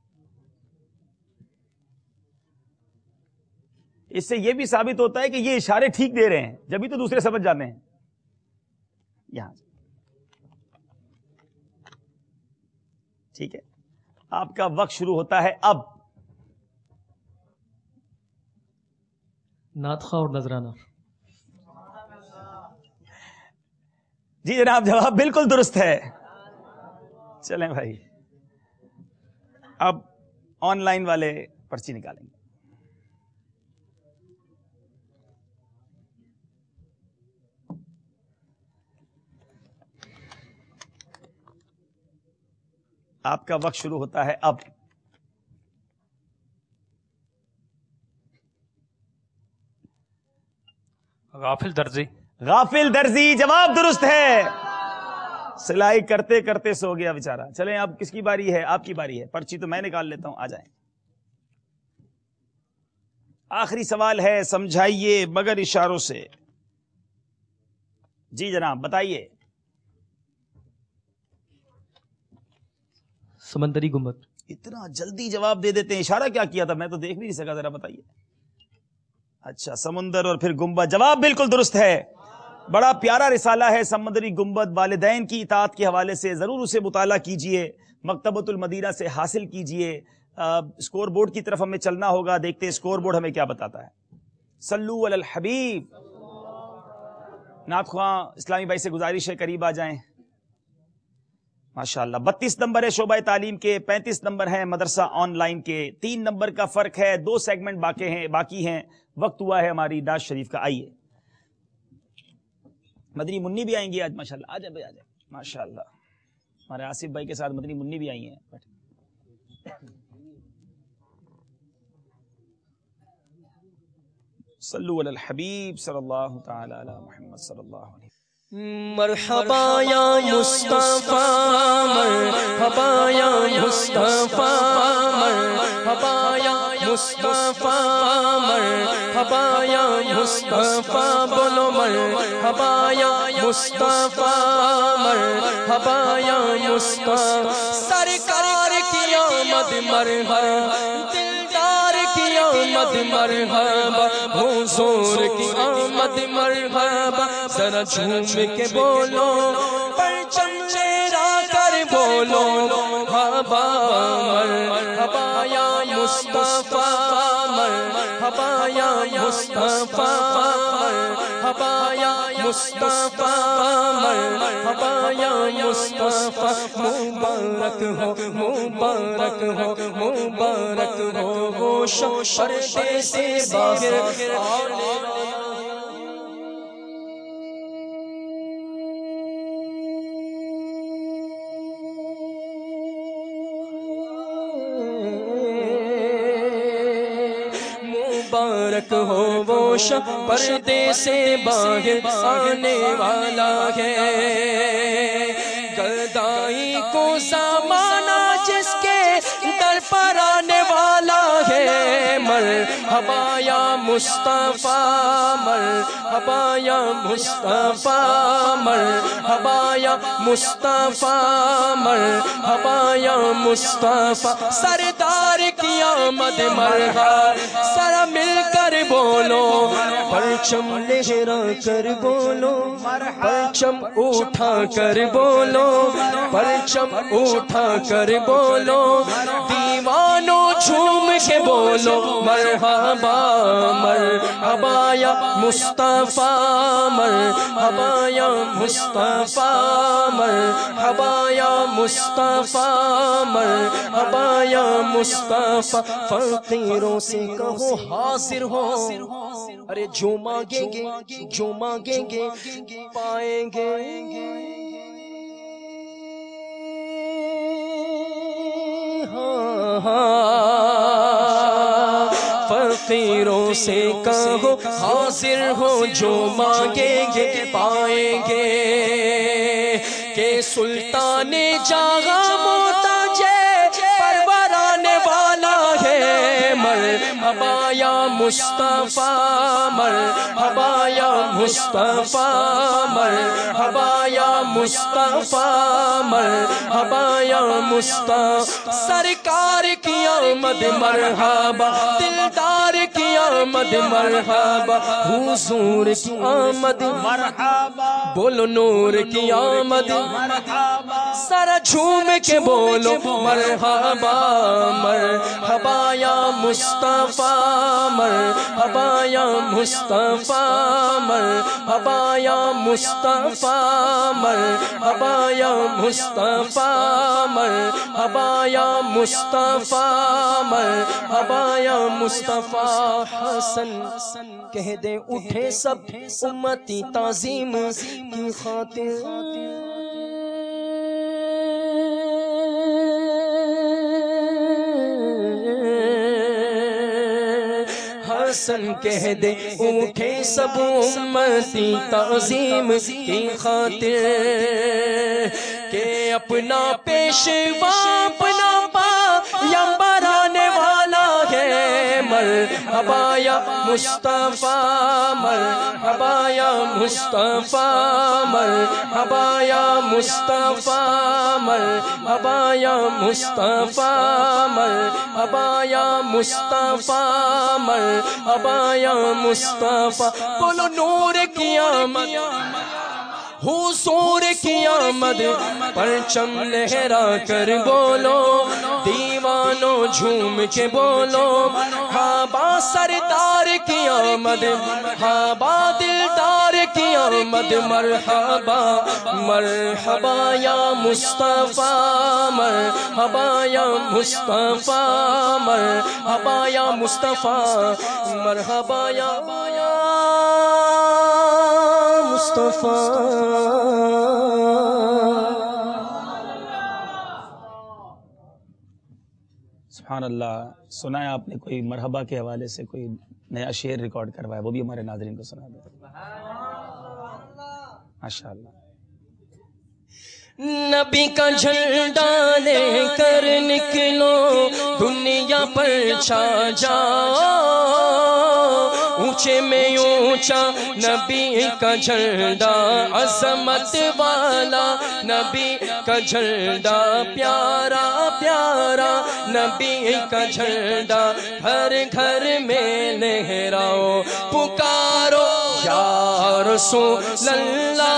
اس سے یہ بھی ثابت ہوتا ہے کہ یہ اشارے ٹھیک دے رہے ہیں، جبھی تو دوسرے سمجھ جاتے ہیں. یہاں ٹھیک ہے، آپ کا وقت شروع ہوتا ہے اب. نعت خواہ اور نذرانہ. جی جناب، جواب بالکل درست ہے. چلیں بھائی، اب آن لائن والے پرچی نکالیں گے. آپ کا وقت شروع ہوتا ہے اب. غافل درزی. غافل درزی، جواب درست ہے. سلائی کرتے کرتے سو گیا بیچارہ. چلیں اب کس کی باری ہے؟ آپ کی باری ہے. پرچی تو میں نکال لیتا ہوں، آ جائیں. آخری سوال ہے، سمجھائیے مگر اشاروں سے. جی جناب بتائیے. سمندری گنبد. اتنا جلدی جواب دے دیتے ہیں. اشارہ کیا کیا تھا؟ میں تو دیکھ بھی نہیں سکا. ذرا بتائیے. اچھا، سمندر اور پھر گنبد. جواب بالکل درست ہے. بڑا پیارا رسالہ ہے سمندری گنبد. والدین کی اطاعت کے حوالے سے ضرور اسے مطالعہ کیجئے. مکتبۃ المدینہ سے حاصل کیجئے. اسکور بورڈ کی طرف ہمیں چلنا ہوگا. دیکھتے اسکور بورڈ ہمیں کیا بتاتا ہے. صلو علی الحبیب. نعت خواں اسلامی بھائی سے گزارش ہے قریب آ جائیں. ماشاءاللہ. بتیس نمبر ہے شعبہ تعلیم کے، پینتیس نمبر ہیں مدرسہ آن لائن کے. تین نمبر کا فرق ہے. دو سیگمنٹ باقی ہیں باقی ہیں وقت ہوا ہے ہماری نعت شریف کا. آئیے. مدنی منی بھی آئیں گی آج ماشاءاللہ. آ جائیں بھائی، آ جائیں. ماشاءاللہ ہمارے آصف بھائی کے ساتھ مدنی منی بھی آئی ہیں. صلو علی الحبیب صلی اللہ تعالی علی محمد صلی اللہ علیہ وسلم. مرحبا یا مصطفیٰ، مرحبا یا مصطفیٰ، مرحبا یا مصطفیٰ، مرحبا یا مصطفیٰ. بولو مرحبا یا مصطفیٰ، مرحبا یا مصطفیٰ. سرکار کی آمد مرحبا، دلدار کی آمد مرحبا، حضور کی آمد مرحبا. ذرا جھوم کے بولو، پرچم لہرا کر بولو مرحبا. مرحبا یا مصطفیٰ، مرحبا یا مصطفیٰ. مصطفیٰ مرحبا یا مصطفیٰ مرحبا یا مصطفیٰ مبارک ہو مبارک ہو مبارک ہو وہ شب پردے سے باہر آنے مبارک ہو وہ شب پردے سے باہر آنے والا ہے گدائی کو زمانہ جس کے در پر آنے والا ہے مرحبا یا مصطفیٰ مرحبا یا مصطفیٰ مرحبا یا مصطفیٰ مرحبا یا مصطفیٰ سردار کی آمد مرحبا سر مل کر بولو پرچم لہرا کر بولو پرچم اٹھا کر بولو پرچم اٹھا کر بولو دیوانوں جھوم کے بولو مرحبا مرحبا یا مصطفیٰ مرحبا یا مصطفیٰ مرحبا یا مصطفیٰ مرحبا یا مصطفیٰ فقیروں سے کہو حاضر ہو ارے جو مانگیں گے جو مانگیں گے پائیں گے فقیروں سے کہو حاضر ہو جو مانگیں گے پائیں گے کہ سلطان جہاں محتاج پرورانے والا ہے مرحبا یا مصطفیٰ مرحبا یا مصطفیٰ مرحبا یا مصطفیٰ مرحبا یا مصطفیٰ سرکار کی آمد مرحبا دلدار کی آمد مرحبا حضور کی آمد مرحبا بولو نور کی آمد مرحبا سارا جھوم کے بولو مرحبا مرحبا یا مصطفیٰ مرحبا یا مصطفیٰ مرحبا یا مصطفیٰ مرحبا یا مصطفیٰ مرحبا یا مصطفیٰ مرحبا یا مصطفیٰ حسن کہہ دے اٹھے سب امتی تعظیم کی خاطر حسن کہہ دے اٹھے سب امتی تعظیم کی خاطر کہ اپنا پیشوا اپنا پیغمبر آنے والا ہے مرحبا یا مصطفیٰ مرحبا یا مصطفیٰ مرحبا یا مصطفیٰ مرحبا یا مصطفیٰ مرحبا یا مصطفیٰ مرحبا یا مصطفیٰ بولو نور کی آمد حضور کی آمد پرچم لہرا کر بولو دیوانوں جھوم کے بولو ہابا سردار کی آمد ہابا دلدار کی آمد مرحبا مرحبا یا مصطفیٰ مرحبا یا مصطفیٰ مرحبا یا مصطفیٰ مرحبا یا مصطفیٰ سبحان اللہ. سنا ہے آپ نے کوئی مرحبا کے حوالے سے کوئی نیا شعر ریکارڈ کروایا, وہ بھی ہمارے ناظرین کو سنا دیں ماشاء اللہ. نبی کا جھنڈا لے کر نکلو دنیا پر چھا جاؤ اونچے میں اونچا نبی کا جھنڈا عظمت والا نبی کا جھنڈا پیارا پیارا نبی کا جھنڈا ہر گھر میں لہراؤ پکارو یا رسول اللہ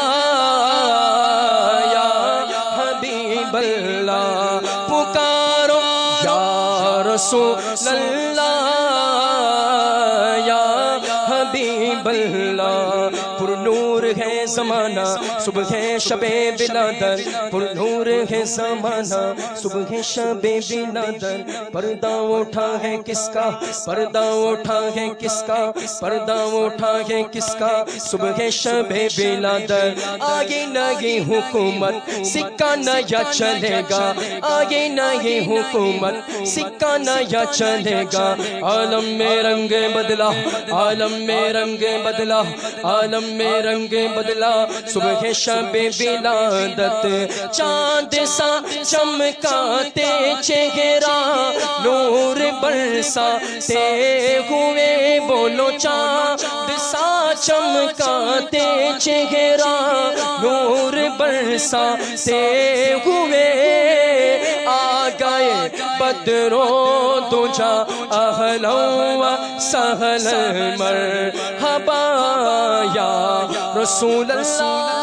یا حبیب اللہ پکارو یا رسول اللہ یا حبیب اللہ پر نور ہے زمانہ صبح شب بلادر پر نور ہے زمانہ صبح شب بلادر پردہ اٹھا ہے کس کا پردہ اٹھا ہے کس کا پردہ اٹھا ہے کس کا صبح شب بلادر آگے نہیں حکومت سکہ نیا چلے گا آگے نہیں حکومت سکہ نیا چلے گا عالم میں رنگ بدلا عالم میں رنگ بدلا عالم میں رنگ بدلا صبح شب ولادت چاند سا چمکاتے چہرہ نور برساتے ہوئے بولو چاند سا چمکاتے چہرہ نور برساتے ہوئے آ گئے بدرو دجا اہلا و سہلا مرحبا یا رسول اللہ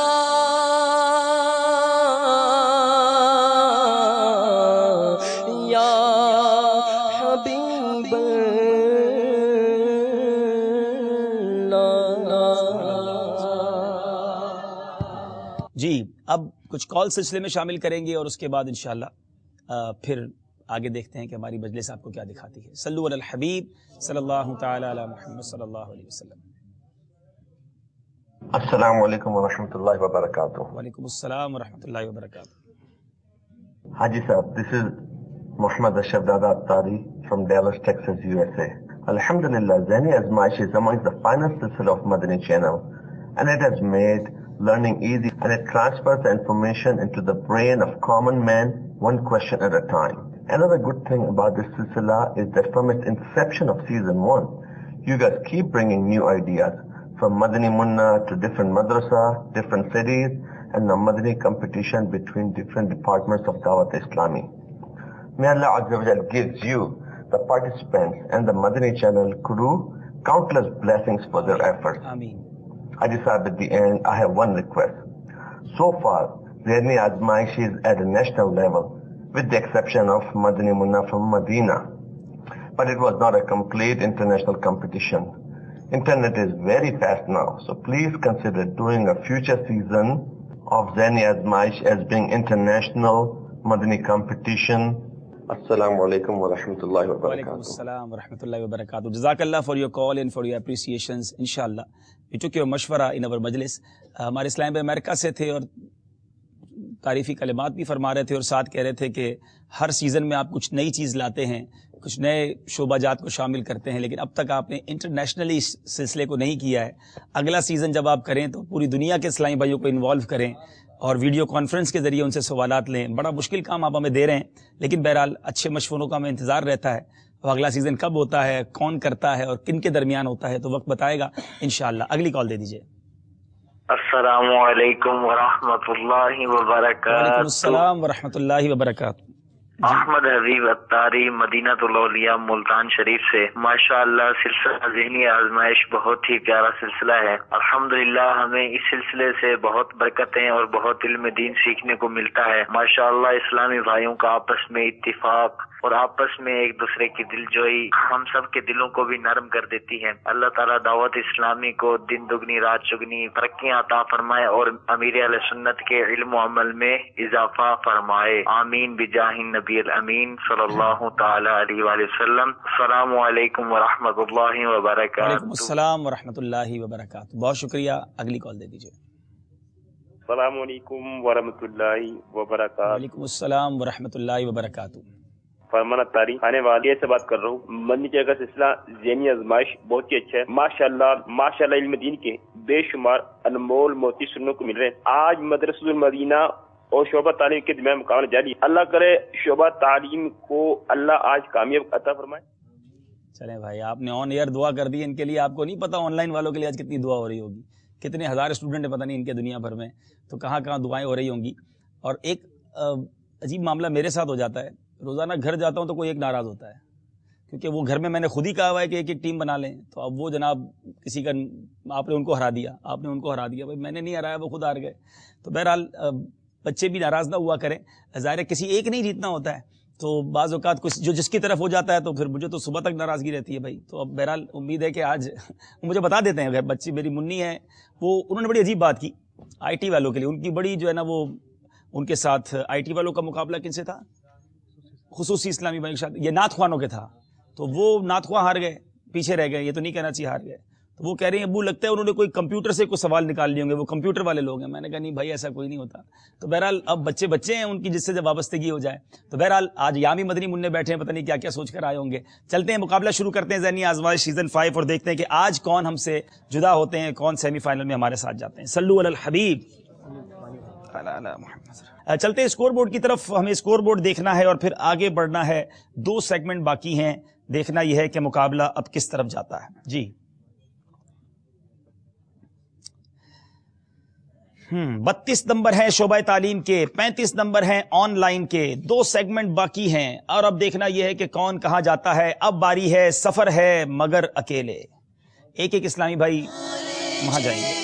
یا حبیب اللہ۔ جی اب کچھ کال سلسلے میں شامل کریں گے اور اس کے بعد انشاءاللہ پھر آگے دیکھتے ہیں کہ ہماری مجلس آپ کو کیا دکھاتی ہے۔ صلو علی الحبیب صلی اللہ تعالی علی محمد صلی اللہ علیہ وسلم۔ السلام علیکم ورحمۃ اللہ وبرکاتہ۔ وعلیکم السلام ورحمۃ اللہ وبرکاتہ۔ حاجی صاحب، this is Muhammad Ashraf Dada Attari from Dallas, Texas, U S A. Alhamdulillah, Zehni Azmaish is amongst the finest silsila of Madani channel, and it has made learning easy, and it transfers the information into the brain of common man one question at a time. Another good thing about this silsila is that from its inception of season one, you guys keep bringing new ideas from Madani Munna to different madrasa, different cities, and the Madani competition between different departments of Dawat Islami. May Allah Azza wa Jal gives you, the participants, and the Madani channel crew countless blessings for their efforts. Ameen. Haji Sahib, at the end, I have one request. So far, Zehni Azmaish is at a national level, with the exception of Madani Munna from Medina. But it was not a complete international competition. Internet is very fast now, so please consider doing a future season of Zehni Azmaish as being international Madani competition. Assalamu alaikum wa rahmatullahi wa barakatuh. Walaikum assalam wa rahmatullahi wa barakatuh. Jazakallah for your call and for your appreciations. Inshallah, we took your mashwara in our majlis. ہمارے اسلام بھائی امریکہ سے تھے اور تعریفی کلمات بھی فرما رہے تھے اور ساتھ کہہ رہے تھے کہ ہر سیزن میں آپ کچھ نئی چیز لاتے ہیں، کچھ نئے شعبہ جات کو شامل کرتے ہیں، لیکن اب تک آپ نے انٹرنیشنلی اس سلسلے کو نہیں کیا ہے۔ اگلا سیزن جب آپ کریں تو پوری دنیا کے اسلامی بھائیوں کو انوالو کریں اور ویڈیو کانفرنس کے ذریعے ان سے سوالات لیں۔ بڑا مشکل کام آپ ہمیں دے رہے ہیں، لیکن بہرحال اچھے مشوروں کا ہمیں انتظار رہتا ہے۔ اور اگلا سیزن کب ہوتا ہے، کون کرتا ہے اور کن کے درمیان ہوتا ہے تو وقت بتائے گا انشاءاللہ۔ اگلی کال دے دیجیے۔ السلام علیکم ورحمۃ اللہ وبرکاتہ۔ وعلیکم السلام ورحمۃ اللہ وبرکاتہ۔ احمد حبیب اتاری مدینہ الاولیاء ملتان شریف سے۔ ماشاءاللہ سلسلہ ذہنی آزمائش بہت ہی پیارا سلسلہ ہے۔ الحمدللہ ہمیں اس سلسلے سے بہت برکتیں اور بہت علم دین سیکھنے کو ملتا ہے۔ ماشاءاللہ اسلامی بھائیوں کا آپس میں اتفاق اور آپس میں ایک دوسرے کی دل جوئی ہم سب کے دلوں کو بھی نرم کر دیتی ہے۔ اللہ تعالیٰ دعوت اسلامی کو دن دگنی رات چگنی ترقیاں عطا فرمائے اور امیر اہل سنت کے علم و عمل میں اضافہ فرمائے، آمین بجاہ نبی الامین صلی اللہ تعالی علیہ وآلہ وسلم۔ السلام علیکم ورحمۃ اللہ وبرکاتہ۔ وعلیکم السلام ورحمۃ اللہ وبرکاتہ۔ بہت شکریہ، اگلی کال دے دیجیے۔ السلام علیکم ورحمۃ اللہ وبرکاتہ۔ وعلیکم السلام ورحمۃ اللہ وبرکاتہ۔ فرمان اتاری آنے والی سے بات کر رہا ہوں۔ مدنی چینل کا سلسلہ ذہنی آزمائش بہت ہی اچھا ہے ماشاءاللہ۔ ماشاءاللہ علم دین کے بے شمار انمول موتی سننے کو مل رہے ہیں۔ آج مدرسۃ المدینہ اور شعبہ تعلیم کے درمیان مقابلہ جاری۔ اللہ کرے شعبہ تعلیم کو اللہ آج کامیاب عطا فرمائے۔ چلیں بھائی، آپ نے آن ایئر دعا کر دی ان کے لیے۔ آپ کو نہیں پتا آن لائن والوں کے لیے آج کتنی دعا ہو رہی ہوگی، کتنے ہزار اسٹوڈنٹ ہیں پتہ نہیں ان کے دنیا بھر میں، تو کہاں کہاں دعائیں ہو رہی ہوں گی۔ اور ایک عجیب معاملہ میرے ساتھ ہو جاتا ہے، روزانہ گھر جاتا ہوں تو کوئی ایک ناراض ہوتا ہے، کیونکہ وہ گھر میں میں نے خود ہی کہا ہوا ہے کہ ایک ایک ٹیم بنا لیں، تو اب وہ جناب کسی کا آپ نے ان کو ہرا دیا، آپ نے ان کو ہرا دیا، بھائی میں نے نہیں ہرایا، وہ خود ہار گئے۔ تو بہرحال بچے بھی ناراض نہ ہوا کریں، ظاہر ہے کسی ایک نہیں جیتنا ہوتا ہے، تو بعض اوقات کچھ جو جس کی طرف ہو جاتا ہے تو پھر مجھے تو صبح تک ناراضگی رہتی ہے بھائی. تو اب بہرحال امید ہے کہ آج مجھے بتا دیتے ہیں. بچی میری منی ہے, وہ انہوں نے بڑی عجیب بات کی آئی ٹی والوں کے لیے. ان کی بڑی جو ہے نا وہ ان کے ساتھ آئی ٹی والوں کا مقابلہ کن سے تھا؟ خصوصی اسلامی بینک شاید یہ نعت خوانوں کے تھا. تو وہ نعت خواں ہار گئے, پیچھے رہ گئے, یہ تو نہیں کہنا چاہیے ہار گئے. تو وہ کہہ رہے ہیں ابو لگتا ہے انہوں نے کوئی کمپیوٹر سے کوئی سوال نکال لیے ہوں گے, وہ کمپیوٹر والے لوگ ہیں. میں نے کہا نہیں بھائی ایسا کوئی نہیں ہوتا. تو بہرحال اب بچے بچے ہیں ان کی جس سے جب وابستگی ہو جائے. تو بہرحال آج یامی مدنی منع بیٹھے ہیں, پتہ نہیں کیا کیا سوچ کر آئے ہوں گے. چلتے ہیں مقابلہ شروع کرتے ہیں ذہنی آزمائش سیزن فائیو اور دیکھتے ہیں کہ آج کون ہم سے جدا ہوتے ہیں, کون سیمی فائنل میں ہمارے ساتھ جاتے ہیں. صلو علی الحبیب. چلتے ہیں اسکور بورڈ کی طرف. ہمیں اسکور بورڈ دیکھنا ہے اور پھر آگے بڑھنا ہے. دو سیگمنٹ باقی ہیں, دیکھنا یہ ہے کہ مقابلہ اب کس طرف جاتا ہے. جی ہم بتیس نمبر ہیں شعبہ تعلیم کے, پینتیس نمبر ہیں آن لائن کے. دو سیگمنٹ باقی ہیں اور اب دیکھنا یہ ہے کہ کون کہاں جاتا ہے. اب باری ہے سفر ہے مگر اکیلے. ایک ایک اسلامی بھائی وہاں جائیں گے.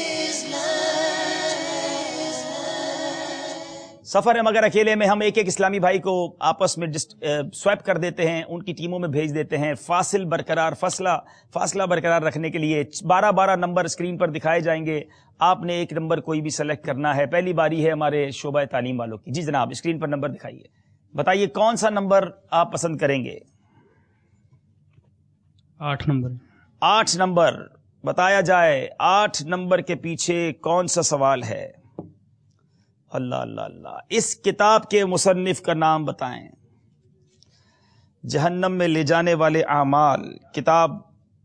سفر ہے مگر اکیلے میں ہم ایک ایک اسلامی بھائی کو آپس میں سویپ کر دیتے ہیں, ان کی ٹیموں میں بھیج دیتے ہیں. فاصل برقرار فاصلہ فاصلہ برقرار رکھنے کے لیے بارہ بارہ نمبر اسکرین پر دکھائے جائیں گے. آپ نے ایک نمبر کوئی بھی سلیکٹ کرنا ہے. پہلی باری ہے ہمارے شعبہ تعلیم والوں کی. جی جناب اسکرین پر نمبر دکھائیے, بتائیے کون سا نمبر آپ پسند کریں گے. آٹھ نمبر. آٹھ نمبر بتایا جائے. آٹھ نمبر کے پیچھے کون سا سوال ہے؟ اللہ اللہ اللہ. اس کتاب کے مصنف کا نام بتائیں. جہنم میں لے جانے والے اعمال کتاب.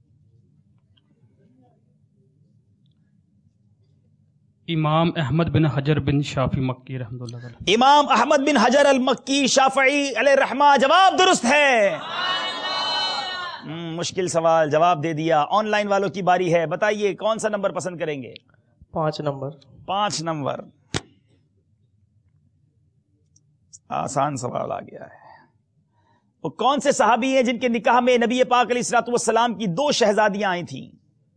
امام احمد بن حجر بن شافعی مکی رحمۃ اللہ علیہ. امام احمد بن حجر المکی شافعی علیہ الرحمہ. جواب درست ہے. مشکل سوال جواب دے دیا. آن لائن والوں کی باری ہے, بتائیے کون سا نمبر پسند کریں گے؟ پانچ نمبر. پانچ نمبر. آسان سوال آ گیا ہے. وہ کون سے صحابی ہیں جن کے نکاح میں نبی پاک علیہ الصلوۃ والسلام کی دو شہزادیاں آئی تھیں؟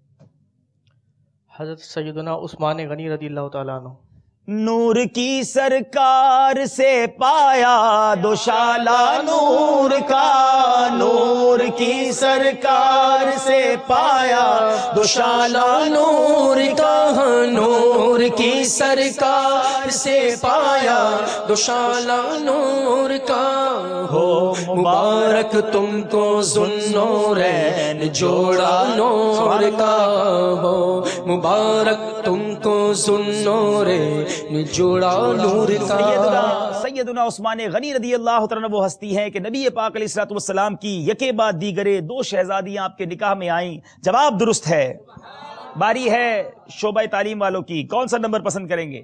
حضرت سیدنا عثمان غنی رضی اللہ تعالیٰ عنہ. نور کی سرکار سے پایا دوشالہ نور کا, نور کی سرکار سے پایا دوشالہ نور کا, نور کی سرکار سے پایا دوشالہ نور کا. ہو مبارک تم کو ذوالنورین جوڑا نور کا, ہو مبارک تم کو ذوالنورین جوڑا نور کا. سیدنا عثمان غنی رضی اللہ تعالیٰ وہ ہستی ہیں کہ نبی پاک علیہ الصلوۃ والسلام کی یکے بعد دیگرے دو شہزادیاں آپ کے نکاح میں آئیں. جواب درست ہے. باری ہے شعبہ تعلیم والوں کی, کون سا نمبر پسند کریں گے؟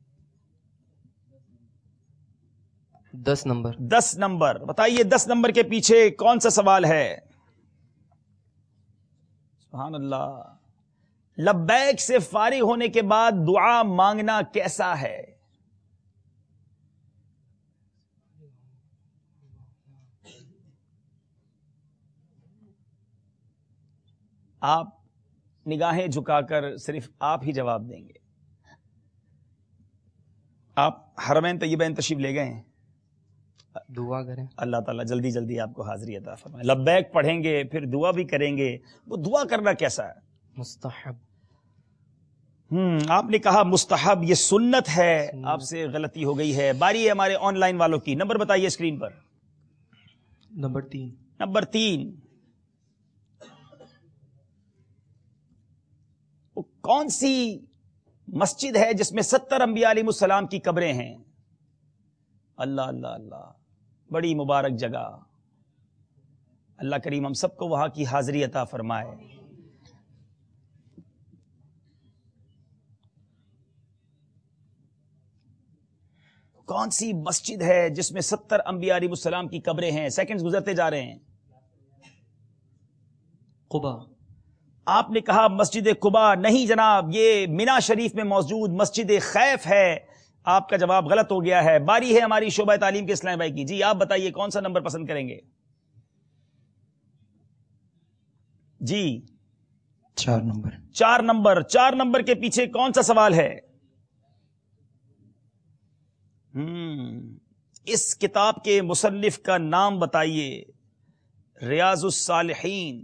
دس نمبر. دس نمبر. بتائیے دس نمبر کے پیچھے کون سا سوال ہے؟ سبحان اللہ. لبیک سے فارغ ہونے کے بعد دعا مانگنا کیسا ہے؟ آپ نگاہیں جھکا کر صرف آپ ہی جواب دیں گے. آپ حرمین طیبین تشریف لے گئے ہیں, دعا کریں اللہ تعالیٰ جلدی جلدی آپ کو حاضری عطا فرمائے. لبیک پڑھیں گے پھر دعا بھی کریں گے, وہ دعا کرنا کیسا ہے؟ مستحب. ہم آپ نے کہا مستحب, یہ سنت ہے. آپ سے غلطی ہو گئی ہے. باری ہے ہمارے آن لائن والوں کی. نمبر بتائیے اسکرین پر. نمبر تین. نمبر تین. کون سی مسجد ہے جس میں ستر انبیاء علیہ السلام کی قبریں ہیں؟ اللہ اللہ اللہ, بڑی مبارک جگہ. اللہ کریم ہم سب کو وہاں کی حاضری عطا فرمائے. کون سی مسجد ہے جس میں ستر انبیاء علیہ السلام کی قبریں ہیں؟ سیکنڈز گزرتے جا رہے ہیں. قبا. آپ نے کہا مسجد قبا. نہیں جناب, یہ مینا شریف میں موجود مسجد خیف ہے. آپ کا جواب غلط ہو گیا ہے. باری ہے ہماری شعبہ تعلیم کے اسلام بھائی کی. جی آپ بتائیے کون سا نمبر پسند کریں گے؟ جی چار نمبر. چار نمبر. چار نمبر کے پیچھے کون سا سوال ہے؟ ہم اس کتاب کے مصنف کا نام بتائیے. ریاض الصالحین.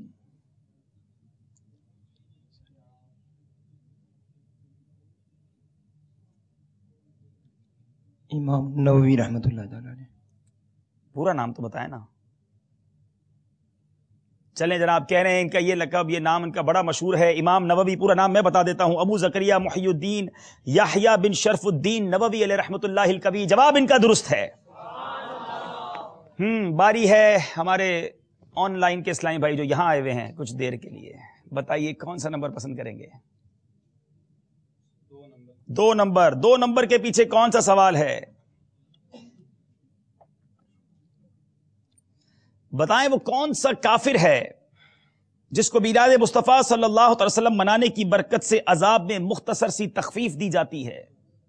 امام نووی رحمۃ اللہ تعالی علیہ. پورا نام تو بتائیں نا. چلیں جناب، کہہ رہے ہیں ان کا یہ لقب، یہ نام ان کا بڑا مشہور ہے، امام نووی. پورا نام میں بتا دیتا ہوں، ابو زکریا محی الدین یحییٰ بن شرف الدین نووی علیہ رحمۃ اللہ الکبیر. جواب ان کا درست ہے. ہم باری ہے ہمارے آن لائن کے اسلامی بھائی جو یہاں آئے ہوئے ہیں کچھ دیر کے لیے. بتائیے کون سا نمبر پسند کریں گے؟ دو نمبر. دو نمبر کے پیچھے کون سا سوال ہے؟ بتائیں وہ کون سا کافر ہے جس کو میلاد مصطفیٰ صلی اللہ علیہ وسلم منانے کی برکت سے عذاب میں مختصر سی تخفیف دی جاتی ہے؟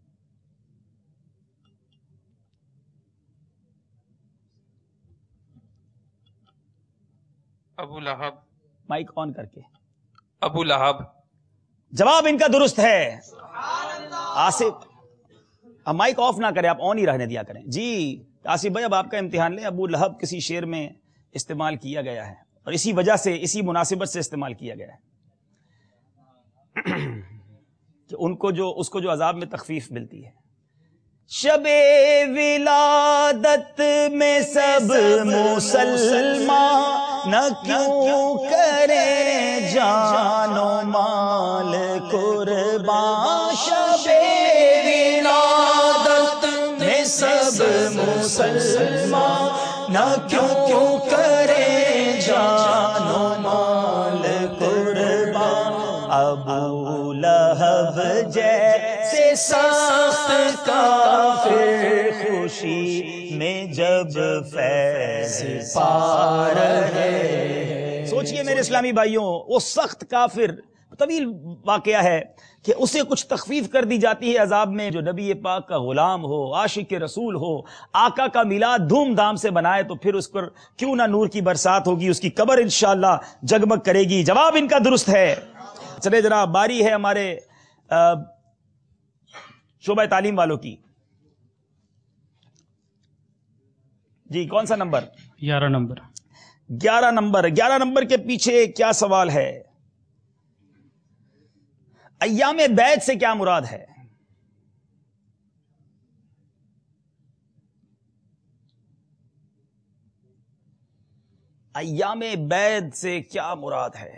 ابو لہب. مائک آن کر کے. ابو لہب. جواب ان کا درست ہے. آصف اب مائک آف نہ کریں، آپ آن ہی رہنے دیا کریں. جی آصف بھائی اب آپ کا امتحان لیں. ابو لہب کسی شعر میں استعمال کیا گیا ہے اور اسی وجہ سے، اسی مناسبت سے استعمال کیا گیا ہے کہ ان کو جو اس کو جو عذاب میں تخفیف ملتی ہے. شب ولادت میں سب مسلمان نہ کیوں کریں جان و مال قربان. شب ولادت میں سب مسلمان نہ کیوں کریں جان و مال قربان. ابو لہب جیسے سخت کافر خوشی میں جب فیض پا رہے. سوچئے میرے اسلامی بھائیوں، وہ سخت کافر، طویل واقعہ ہے کہ اسے کچھ تخفیف کر دی جاتی ہے عذاب میں، جو نبی پاک کا غلام ہو، عاشق رسول ہو، آقا کا میلاد دھوم دھام سے بنائے تو پھر اس پر کیوں نہ نور کی برسات ہوگی، اس کی قبر انشاءاللہ جگمگ کرے گی. جواب ان کا درست ہے. چلے جناب، باری ہے ہمارے شعبہ تعلیم والوں کی. جی کون سا نمبر؟ گیارہ نمبر. گیارہ نمبر. گیارہ نمبر کے پیچھے کیا سوال ہے؟ ایام بیعت سے کیا مراد ہے؟ ایام بیعت سے کیا مراد ہے؟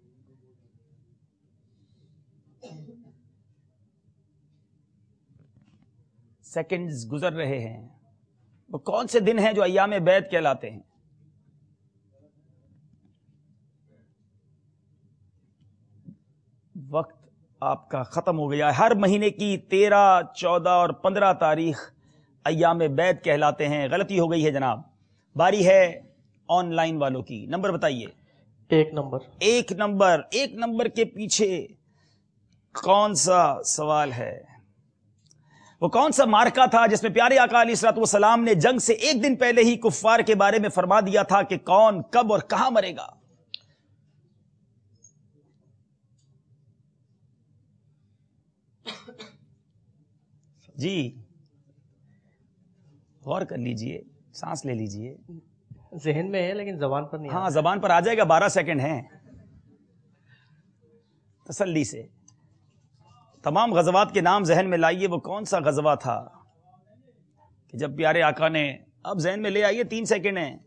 سیکنڈز گزر رہے ہیں. وہ کون سے دن ہیں جو ایام بیعت کہلاتے ہیں؟ وقت آپ کا ختم ہو گیا ہے. ہر مہینے کی تیرہ، چودہ اور پندرہ تاریخ ایام بیعت کہلاتے ہیں. غلطی ہو گئی ہے جناب. باری ہے آن لائن والوں کی. نمبر بتائیے. ایک نمبر. ایک نمبر. ایک نمبر کے پیچھے کون سا سوال ہے؟ وہ کون سا مارکا تھا جس میں پیارے آقا علیہ الصلوۃ والسلام نے جنگ سے ایک دن پہلے ہی کفار کے بارے میں فرما دیا تھا کہ کون، کب اور کہاں مرے گا؟ جی غور کر لیجئے، سانس لے لیجئے. ذہن میں ہے لیکن زبان پر نہیں. ہاں زبان پر آ جائے گا. بارہ سیکنڈ ہیں، تسلی سے. تمام غزوات کے نام ذہن میں لائیے. وہ کون سا غزوہ تھا کہ جب پیارے آقا نے، اب ذہن میں لے آئیے، تین سیکنڈ ہیں.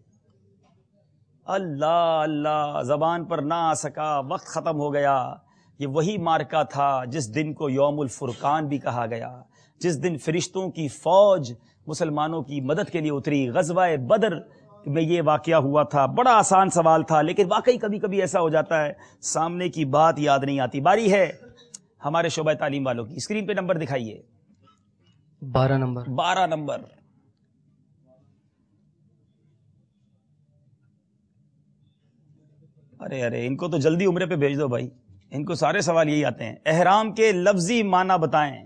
اللہ اللہ، زبان پر نہ آ سکا، وقت ختم ہو گیا. یہ وہی مارکا تھا جس دن کو یوم الفرقان بھی کہا گیا، جس دن فرشتوں کی فوج مسلمانوں کی مدد کے لیے اتری. غزوہ بدر میں یہ واقعہ ہوا تھا. بڑا آسان سوال تھا لیکن واقعی کبھی کبھی ایسا ہو جاتا ہے سامنے کی بات یاد نہیں آتی. باری ہے ہمارے شعبہ تعلیم والوں کی. اسکرین پہ نمبر دکھائیے. بارہ نمبر. بارہ نمبر. ارے ارے ان کو تو جلدی عمرے پہ بھیج دو بھائی، ان کو سارے سوال یہی آتے ہیں. احرام کے لفظی معنی بتائیں.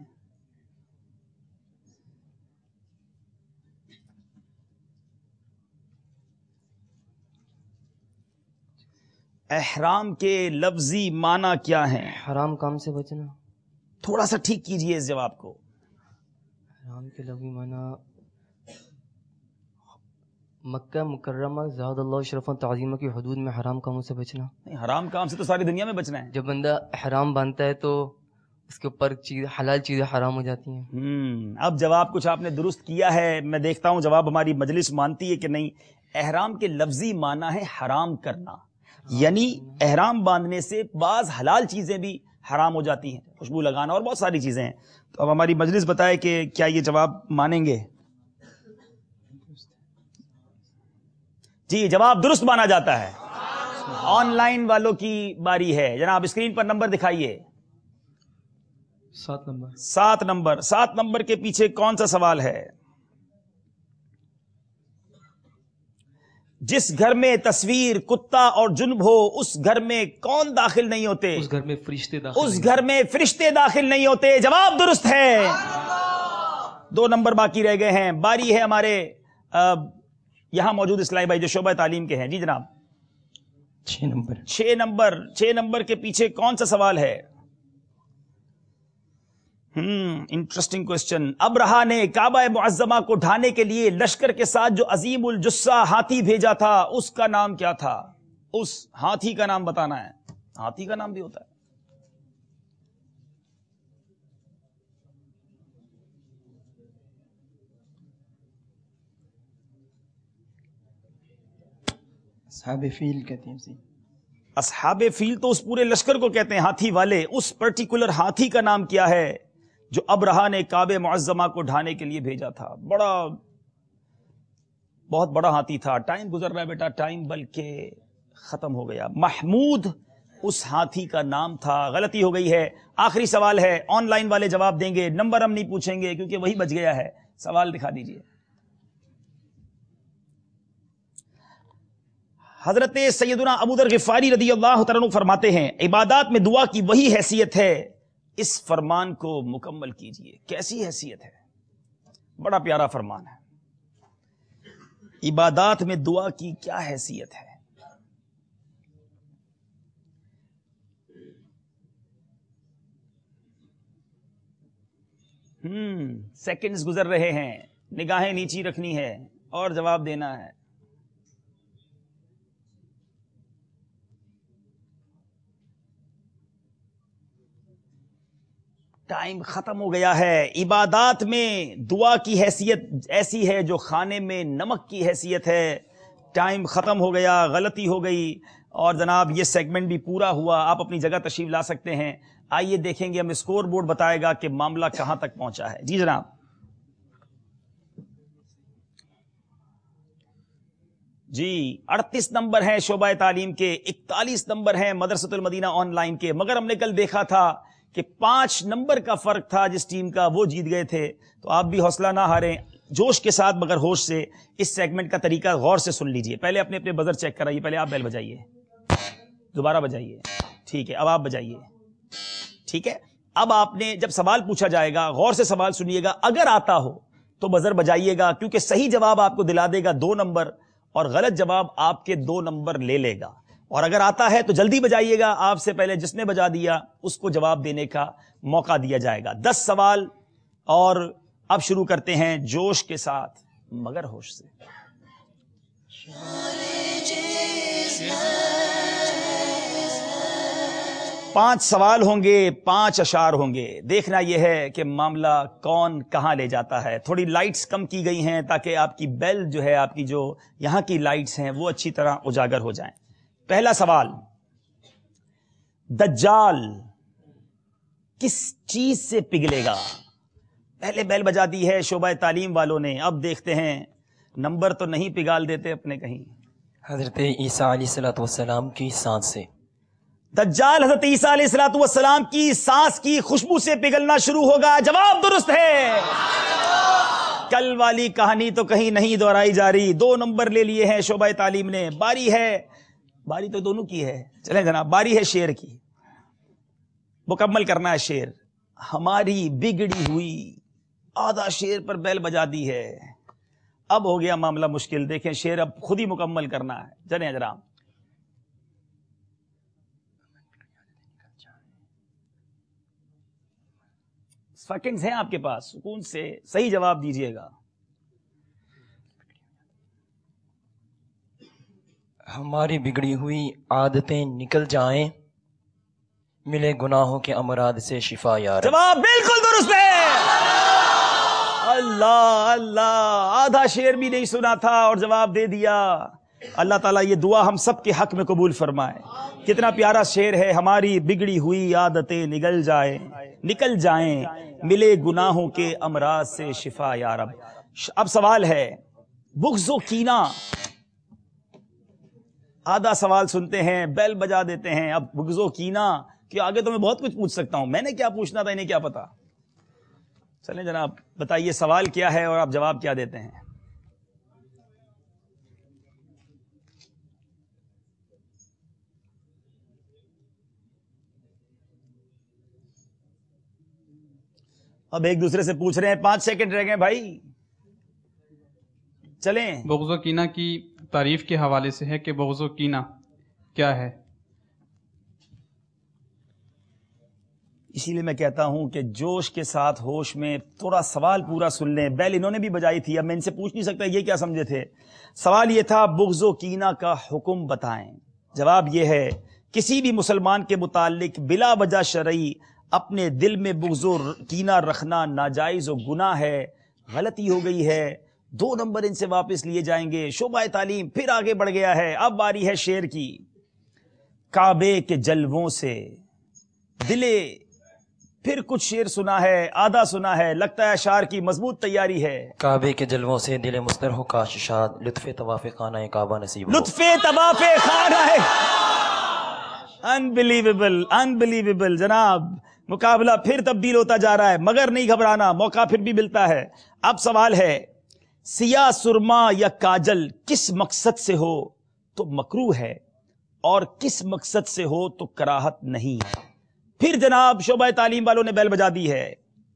احرام کے لفظی معنی کیا ہیں؟ حرام کام سے بچنا. تھوڑا سا ٹھیک کیجئے اس جواب کو. حرام کے لفظی معنی مکہ مکرمہ زاد اللہ شرف تعظیمہ کی حدود میں حرام کاموں سے بچنا. نہیں، حرام کام سے تو ساری دنیا میں بچنا ہے. جب بندہ احرام باندھتا ہے تو اس کے اوپر چیز حلال چیزیں حرام ہو جاتی ہیں. ہم اب جواب کچھ آپ نے درست کیا ہے. میں دیکھتا ہوں جواب ہماری مجلس مانتی ہے کہ نہیں. احرام کے لفظی معنی ہے حرام کرنا، یعنی احرام باندھنے سے بعض حلال چیزیں بھی حرام ہو جاتی ہیں، خوشبو لگانا اور بہت ساری چیزیں ہیں. تو اب ہماری مجلس بتائے کہ کیا یہ جواب مانیں گے؟ جی، جواب درست مانا جاتا ہے. آن لائن والوں کی باری ہے. جناب اسکرین پر نمبر دکھائیے. سات نمبر سات نمبر سات نمبر کے پیچھے کون سا سوال ہے؟ جس گھر میں تصویر، کتا اور جنب ہو اس گھر میں کون داخل نہیں ہوتے؟ اس گھر میں فرشتے داخل اس گھر میں فرشتے داخل نہیں ہوتے. جواب درست ہے. دو نمبر باقی رہ گئے ہیں. باری ہے ہمارے یہاں موجود اسلامی بھائی جو شعبہ تعلیم کے ہیں. جی جناب. چھ نمبر چھ نمبر چھ نمبر کے پیچھے کون سا سوال ہے؟ ہم انٹرسٹنگ کوسچن. ابرہا نے کعبہ معظمہ کو ڈھانے کے لیے لشکر کے ساتھ جو عظیم الجثہ ہاتھی بھیجا تھا اس کا نام کیا تھا؟ اس ہاتھی کا نام بتانا ہے. ہاتھی کا نام بھی ہوتا ہے. اصحاب فیل کہتے ہیں. اصحاب فیل تو اس پورے لشکر کو کہتے ہیں. ہاتھی والے اس پرٹیکولر ہاتھی کا نام کیا ہے جو ابرہا نے کعبہ معظمہ کو ڈھانے کے لیے بھیجا تھا؟ بڑا بہت بڑا ہاتھی تھا. ٹائم گزر رہا ہے بیٹا، ٹائم بلکہ ختم ہو گیا. محمود اس ہاتھی کا نام تھا. غلطی ہو گئی ہے. آخری سوال ہے. آن لائن والے جواب دیں گے، نمبر ہم نہیں پوچھیں گے کیونکہ وہی بچ گیا ہے. سوال دکھا دیجئے. حضرت سیدنا ابو ذر غفاری رضی اللہ تعالیٰ عنہ فرماتے ہیں عبادات میں دعا کی وہی حیثیت ہے، اس فرمان کو مکمل کیجئے. کیسی حیثیت ہے؟ بڑا پیارا فرمان ہے. عبادات میں دعا کی کیا حیثیت ہے؟ ہم سیکنڈز گزر رہے ہیں، نگاہیں نیچی رکھنی ہے اور جواب دینا ہے. ٹائم ختم ہو گیا ہے. عبادات میں دعا کی حیثیت ایسی ہے جو کھانے میں نمک کی حیثیت ہے. ٹائم ختم ہو گیا، غلطی ہو گئی اور جناب یہ سیگمنٹ بھی پورا ہوا. آپ اپنی جگہ تشریف لا سکتے ہیں. آئیے دیکھیں گے، ہم اسکور بورڈ بتائے گا کہ معاملہ کہاں تک پہنچا ہے. جی جناب. جی اڑتیس نمبر ہیں شعبہ تعلیم کے، اکتالیس نمبر ہیں مدرسۃ المدینہ آن لائن کے. مگر ہم نے کل دیکھا تھا کہ پانچ نمبر کا فرق تھا جس ٹیم کا، وہ جیت گئے تھے. تو آپ بھی حوصلہ نہ ہاریں، جوش کے ساتھ مگر ہوش سے اس سیگمنٹ کا طریقہ غور سے سن لیجئے. پہلے اپنے اپنے بزر چیک کرائیے. پہلے آپ بیل بجائیے، دوبارہ بجائیے. ٹھیک ہے، اب آپ بجائیے. ٹھیک ہے، اب آپ نے جب سوال پوچھا جائے گا غور سے سوال سنیے گا. اگر آتا ہو تو بزر بجائیے گا، کیونکہ صحیح جواب آپ کو دلا دے گا دو نمبر اور غلط جواب آپ کے دو نمبر لے لے گا. اور اگر آتا ہے تو جلدی بجائیے گا، آپ سے پہلے جس نے بجا دیا اس کو جواب دینے کا موقع دیا جائے گا. دس سوال اور اب شروع کرتے ہیں جوش کے ساتھ مگر ہوش سے. پانچ سوال ہوں گے، پانچ اشعار ہوں گے. دیکھنا یہ ہے کہ معاملہ کون کہاں لے جاتا ہے. تھوڑی لائٹس کم کی گئی ہیں تاکہ آپ کی بیل جو ہے، آپ کی جو یہاں کی لائٹس ہیں وہ اچھی طرح اجاگر ہو جائیں. پہلا سوال، دجال کس چیز سے پگھلے گا؟ پہلے بیل بجا دی ہے شعبہ تعلیم والوں نے. اب دیکھتے ہیں، نمبر تو نہیں پگھال دیتے اپنے کہیں. حضرت عیسیٰ علیہ الصلوۃ والسلام کی سانس سے. دجال حضرت عیسیٰ علیہ الصلوۃ والسلام کی سانس کی خوشبو سے پگھلنا شروع ہوگا. جواب درست ہے. کل والی کہانی تو کہیں نہیں دہرائی جا رہی. دو نمبر لے لیے ہیں شعبہ تعلیم نے. باری ہے، باری تو دونوں کی ہے. چلیں جناب، باری ہے شعر کی. مکمل کرنا ہے شعر. ہماری بگڑی ہوئی، آدھا شعر پر بیل بجا دی ہے. اب ہو گیا معاملہ مشکل. دیکھیں شعر اب خود ہی مکمل کرنا ہے. چلیں جناب. سیکنڈز ہیں آپ کے پاس، سکون سے صحیح جواب دیجئے گا. ہماری بگڑی ہوئی عادتیں نکل جائیں، ملے گناہوں کے امراض سے شفا یا رب۔ جواب بالکل درست ہے۔ اللہ اللہ، آدھا شعر بھی نہیں سنا تھا اور جواب دے دیا۔ اللہ تعالیٰ یہ دعا ہم سب کے حق میں قبول فرمائے۔ کتنا پیارا شعر ہے، ہماری بگڑی ہوئی عادتیں نکل جائیں نکل جائیں ملے گناہوں کے امراض سے شفا یا رب۔ اب سوال ہے بغض و کینہ، آدھا سوال سنتے ہیں بیل بجا دیتے ہیں۔ اب بغض و کینہ کہ آگے تو میں بہت کچھ پوچھ سکتا ہوں، میں نے کیا پوچھنا تھا انہیں کیا پتا۔ چلیں جناب بتائیے سوال کیا ہے اور آپ جواب کیا دیتے ہیں۔ اب ایک دوسرے سے پوچھ رہے ہیں، پانچ سیکنڈ رہ گئے بھائی، چلیں۔ بغض و کینہ کی تعریف کے حوالے سے ہے کہ بغض و کینہ کیا ہے؟ اسی لیے میں کہتا ہوں کہ جوش کے ساتھ ہوش میں تھوڑا سوال پورا سن لیں۔ بیل انہوں نے بھی بجائی تھی، اب میں ان سے پوچھ نہیں سکتا یہ کیا سمجھے تھے۔ سوال یہ تھا بغض و کینہ کا حکم بتائیں۔ جواب یہ ہے کسی بھی مسلمان کے متعلق بلا وجہ شرعی اپنے دل میں بغض و کینہ رکھنا ناجائز و گناہ ہے، غلطی ہو گئی ہے، دو نمبر ان سے واپس لیے جائیں گے۔ شعبہ تعلیم پھر آگے بڑھ گیا ہے۔ اب باری ہے شعر کی۔ کعبے کے جلووں سے دلے، پھر کچھ شعر سنا ہے، آدھا سنا ہے، لگتا ہے اشعار کی مضبوط تیاری ہے۔ کعبے کے جلووں سے دل مستر ہو کاش شاد، لطف طواف خانہ کعبہ نصیب ہو۔ لطف طواف خانہ، انبلیویبل انبلیویبل جناب، مقابلہ پھر تبدیل ہوتا جا رہا ہے، مگر نہیں گھبرانا، موقع پھر بھی ملتا ہے۔ اب سوال ہے سیاہ سرما یا کاجل کس مقصد سے ہو تو مکروہ ہے اور کس مقصد سے ہو تو کراہت نہیں؟ پھر جناب شعبہ تعلیم والوں نے بیل بجا دی ہے۔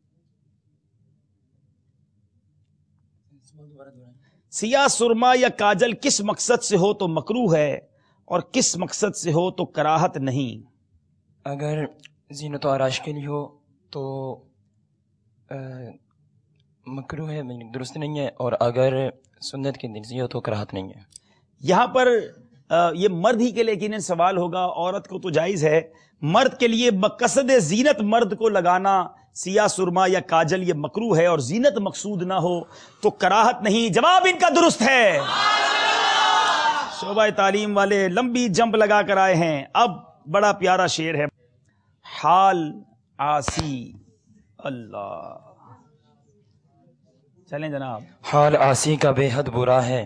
سیاہ سرما یا کاجل کس مقصد سے ہو تو مکروہ ہے اور کس مقصد سے ہو تو کراہت نہیں؟ اگر زینت و آرائش کے لیے ہو تو مکروہ ہے، درست نہیں ہے، اور اگر سنت کے دل سے ہو تو کراہت نہیں ہے۔ یہاں پر یہ مرد ہی کے لیے یقیناً سوال ہوگا، عورت کو تو جائز ہے۔ مرد کے لیے بقصد زینت مرد کو لگانا سیاہ سرما یا کاجل یہ مکروہ ہے اور زینت مقصود نہ ہو تو کراہت نہیں۔ جواب ان کا درست ہے۔ شعبہ تعلیم والے لمبی جمپ لگا کر آئے ہیں۔ اب بڑا پیارا شعر ہے، حال آسی، اللہ، چلیں جناب۔ حال آسی کا بے حد برا ہے،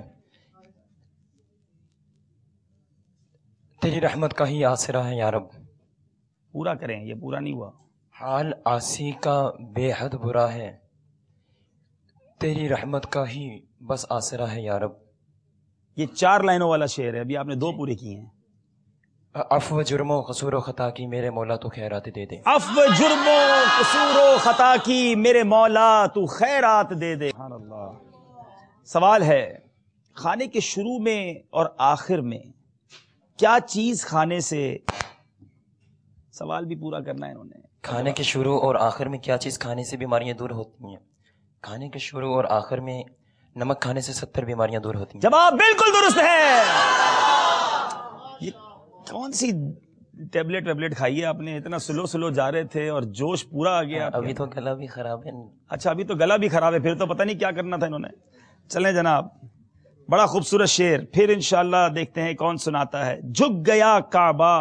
تیری رحمت کا ہی آسرا ہے یا رب۔ پورا کریں، یہ پورا نہیں ہوا۔ حال آسی کا بے حد برا ہے، تیری رحمت کا ہی بس آسرا ہے یا رب۔ یہ چار لائنوں والا شعر ہے، ابھی آپ نے دو پورے کیے ہیں۔ عفو جرم و قصور و خطا کی میرے مولا تو خیرات دے دے۔ عفو جرم و قصور و خطا کی میرے مولا تو خیرات دے دے۔ سبحان اللہ۔ سوال ہے کھانے کے شروع میں اور آخر میں کیا چیز کھانے سے، سوال بھی پورا کرنا ہے انہوں نے۔ کھانے کے شروع اور آخر میں کیا چیز کھانے سے بیماریاں دور ہوتی ہیں؟ کھانے کے شروع اور آخر میں نمک کھانے سے ستر بیماریاں دور ہوتی ہیں۔ جواب بالکل درست ہے۔ یہ کون سی ٹیبلٹ ویبلٹ کھائی ہے آپ نے؟ اتنا سلو سلو جا رہے تھے اور جوش پورا آ گیا۔ ابھی تو گلا بھی خراب ہے۔ اچھا ابھی تو گلا بھی خراب ہے، پھر تو پتہ نہیں کیا کرنا تھا انہوں نے۔ چلیں جناب، بڑا خوبصورت شعر، پھر انشاءاللہ دیکھتے ہیں کون سناتا ہے۔ جھک گیا کعبہ،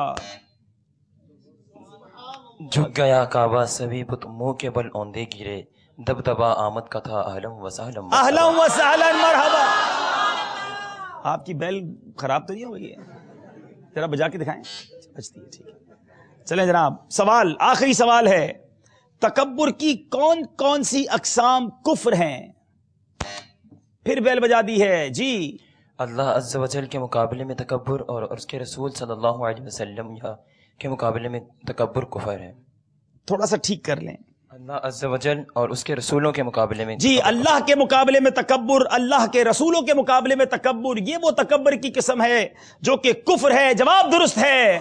جھک گیا کعبہ سبھی بت منہ کے بل اوندے گرے، دب دبا آمد کا تھا اہلم و سہلم اہلم و سہلم مرحبا۔ آپ کی بیل خراب تو نہیں ہو گئی ہے؟ ذرا بجا کے دکھائیں، بجتی ہے، ٹھیک ہے۔ چلیں جناب، سوال آخری سوال ہے، تکبر کی کون کون سی اقسام کفر ہیں؟ پھر بیل بجا دی ہے جی۔ اللہ عز و جل کے مقابلے میں تکبر اور اس کے رسول صلی اللہ علیہ وسلم یا کے مقابلے میں تکبر کفر ہے۔ تھوڑا سا ٹھیک کر لیں۔ اللہ عز و جل اور اس کے رسولوں کے مقابلے میں جی، اللہ کے مقابلے میں تکبر، اللہ کے رسولوں کے مقابلے میں تکبر، یہ وہ تکبر کی قسم ہے جو کہ کفر ہے۔ جواب درست ہے۔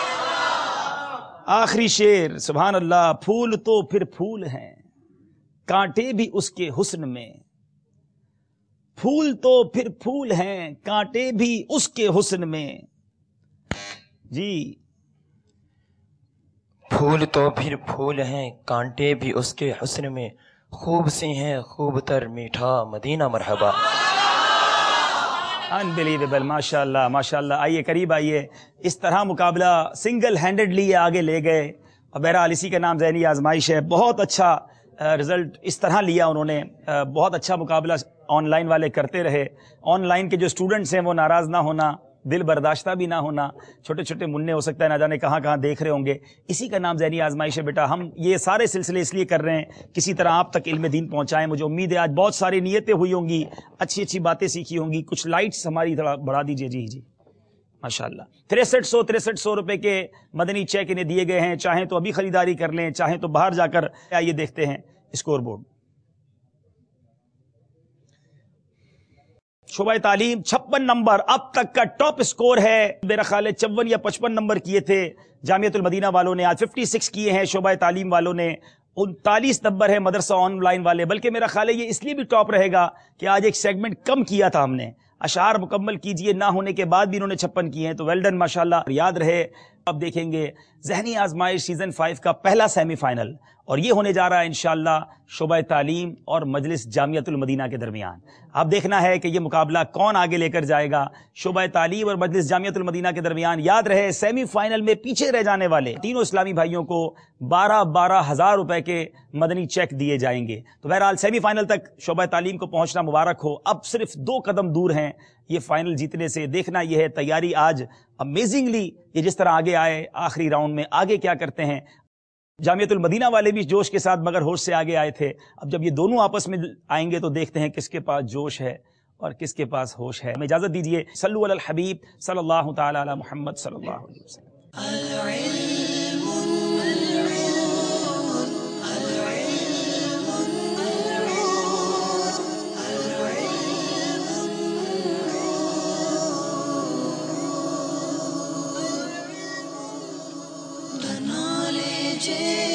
آخری شعر، سبحان اللہ۔ پھول تو پھر پھول ہیں، کانٹے بھی اس کے حسن میں، پھول تو پھر پھول ہیں کانٹے بھی اس کے حسن میں. جی پھول تو پھر پھول ہیں کانٹے بھی اس کے حسن میں، خوب سی ہیں خوب تر میٹھا مدینہ مرحبا. انبلیویبل، ماشاء اللہ ماشاء اللہ. آئیے قریب آئیے. اس طرح مقابلہ سنگل ہینڈڈلی آگے لے گئے، اور بہرحال اسی کا نام ذہنی آزمائش ہے. بہت اچھا رزلٹ اس طرح لیا انہوں نے. بہت اچھا مقابلہ آن لائن والے کرتے رہے. آن لائن کے جو اسٹوڈنٹس ہیں وہ ناراض نہ ہونا، دل برداشتہ بھی نہ ہونا. چھوٹے چھوٹے منع ہو سکتا ہے نہ جانے کہاں کہاں دیکھ رہے ہوں گے. اسی کا نام ذہنی آزمائش ہے بیٹا. ہم یہ سارے سلسلے اس لیے کر رہے ہیں کسی طرح آپ تک علم دین پہنچائیں. مجھے امید ہے آج بہت ساری نیتیں ہوئی ہوں گی، اچھی اچھی باتیں سیکھی ہوں گی. کچھ لائٹس ہماری تھوڑا بڑھا دیجیے. جی جی ماشاء اللہ. تریسٹھ سو تریسٹھ سو روپے کے مدنی چیک انہیں دیے گئے ہیں. چاہیں تو ابھی خریداری کر لیں، چاہیں تو باہر جا کر. آئیے دیکھتے ہیں اسکور بورڈ. شعبہ تعلیم چھپن نمبر اب تک کا ٹاپ اسکور ہے. میرا خیال ہے چون یا پچپن نمبر کیے تھے جامعۃ المدینہ والوں نے، آج ففٹی سکس کیے ہیں شعبہ تعلیم والوں نے. انتالیس نمبر ہے مدرسہ آن لائن والے. بلکہ میرا خیال ہے یہ اس لیے بھی ٹاپ رہے گا کہ آج ایک سیگمنٹ کم کیا تھا ہم نے. اشعار مکمل کیجئے نہ ہونے کے بعد بھی انہوں نے چھپن کیے ہیں، تو ویل ڈن ماشاء اللہ. یاد رہے اب دیکھیں گے ذہنی آزمائش سیزن فائیو کا پہلا سیمی فائنل، اور یہ ہونے جا رہا ہے انشاءاللہ شعبہ تعلیم اور مجلس جامعۃ المدینہ کے درمیان. اب دیکھنا ہے کہ یہ مقابلہ کون آگے لے کر جائے گا شعبہ تعلیم اور مجلس جامعۃ المدینہ کے درمیان. یاد رہے سیمی فائنل میں پیچھے رہ جانے والے تینوں اسلامی بھائیوں کو بارہ بارہ ہزار روپے کے مدنی چیک دیے جائیں گے. تو بہرحال سیمی فائنل تک شعبہ تعلیم کو پہنچنا مبارک ہو. اب صرف دو قدم دور ہیں یہ فائنل جیتنے سے. دیکھنا یہ ہے تیاری آج امیزنگلی یہ جس طرح آگے آئے آخری راؤنڈ میں آگے کیا کرتے ہیں. جامعۃ المدینہ والے بھی جوش کے ساتھ مگر ہوش سے آگے آئے تھے. اب جب یہ دونوں آپس میں آئیں گے تو دیکھتے ہیں کس کے پاس جوش ہے اور کس کے پاس ہوش ہے. ہمیں اجازت دیجیے. صلو علی الحبیب صلی اللہ تعالی علی محمد صلی اللہ علیہ وسلم. The knowledge is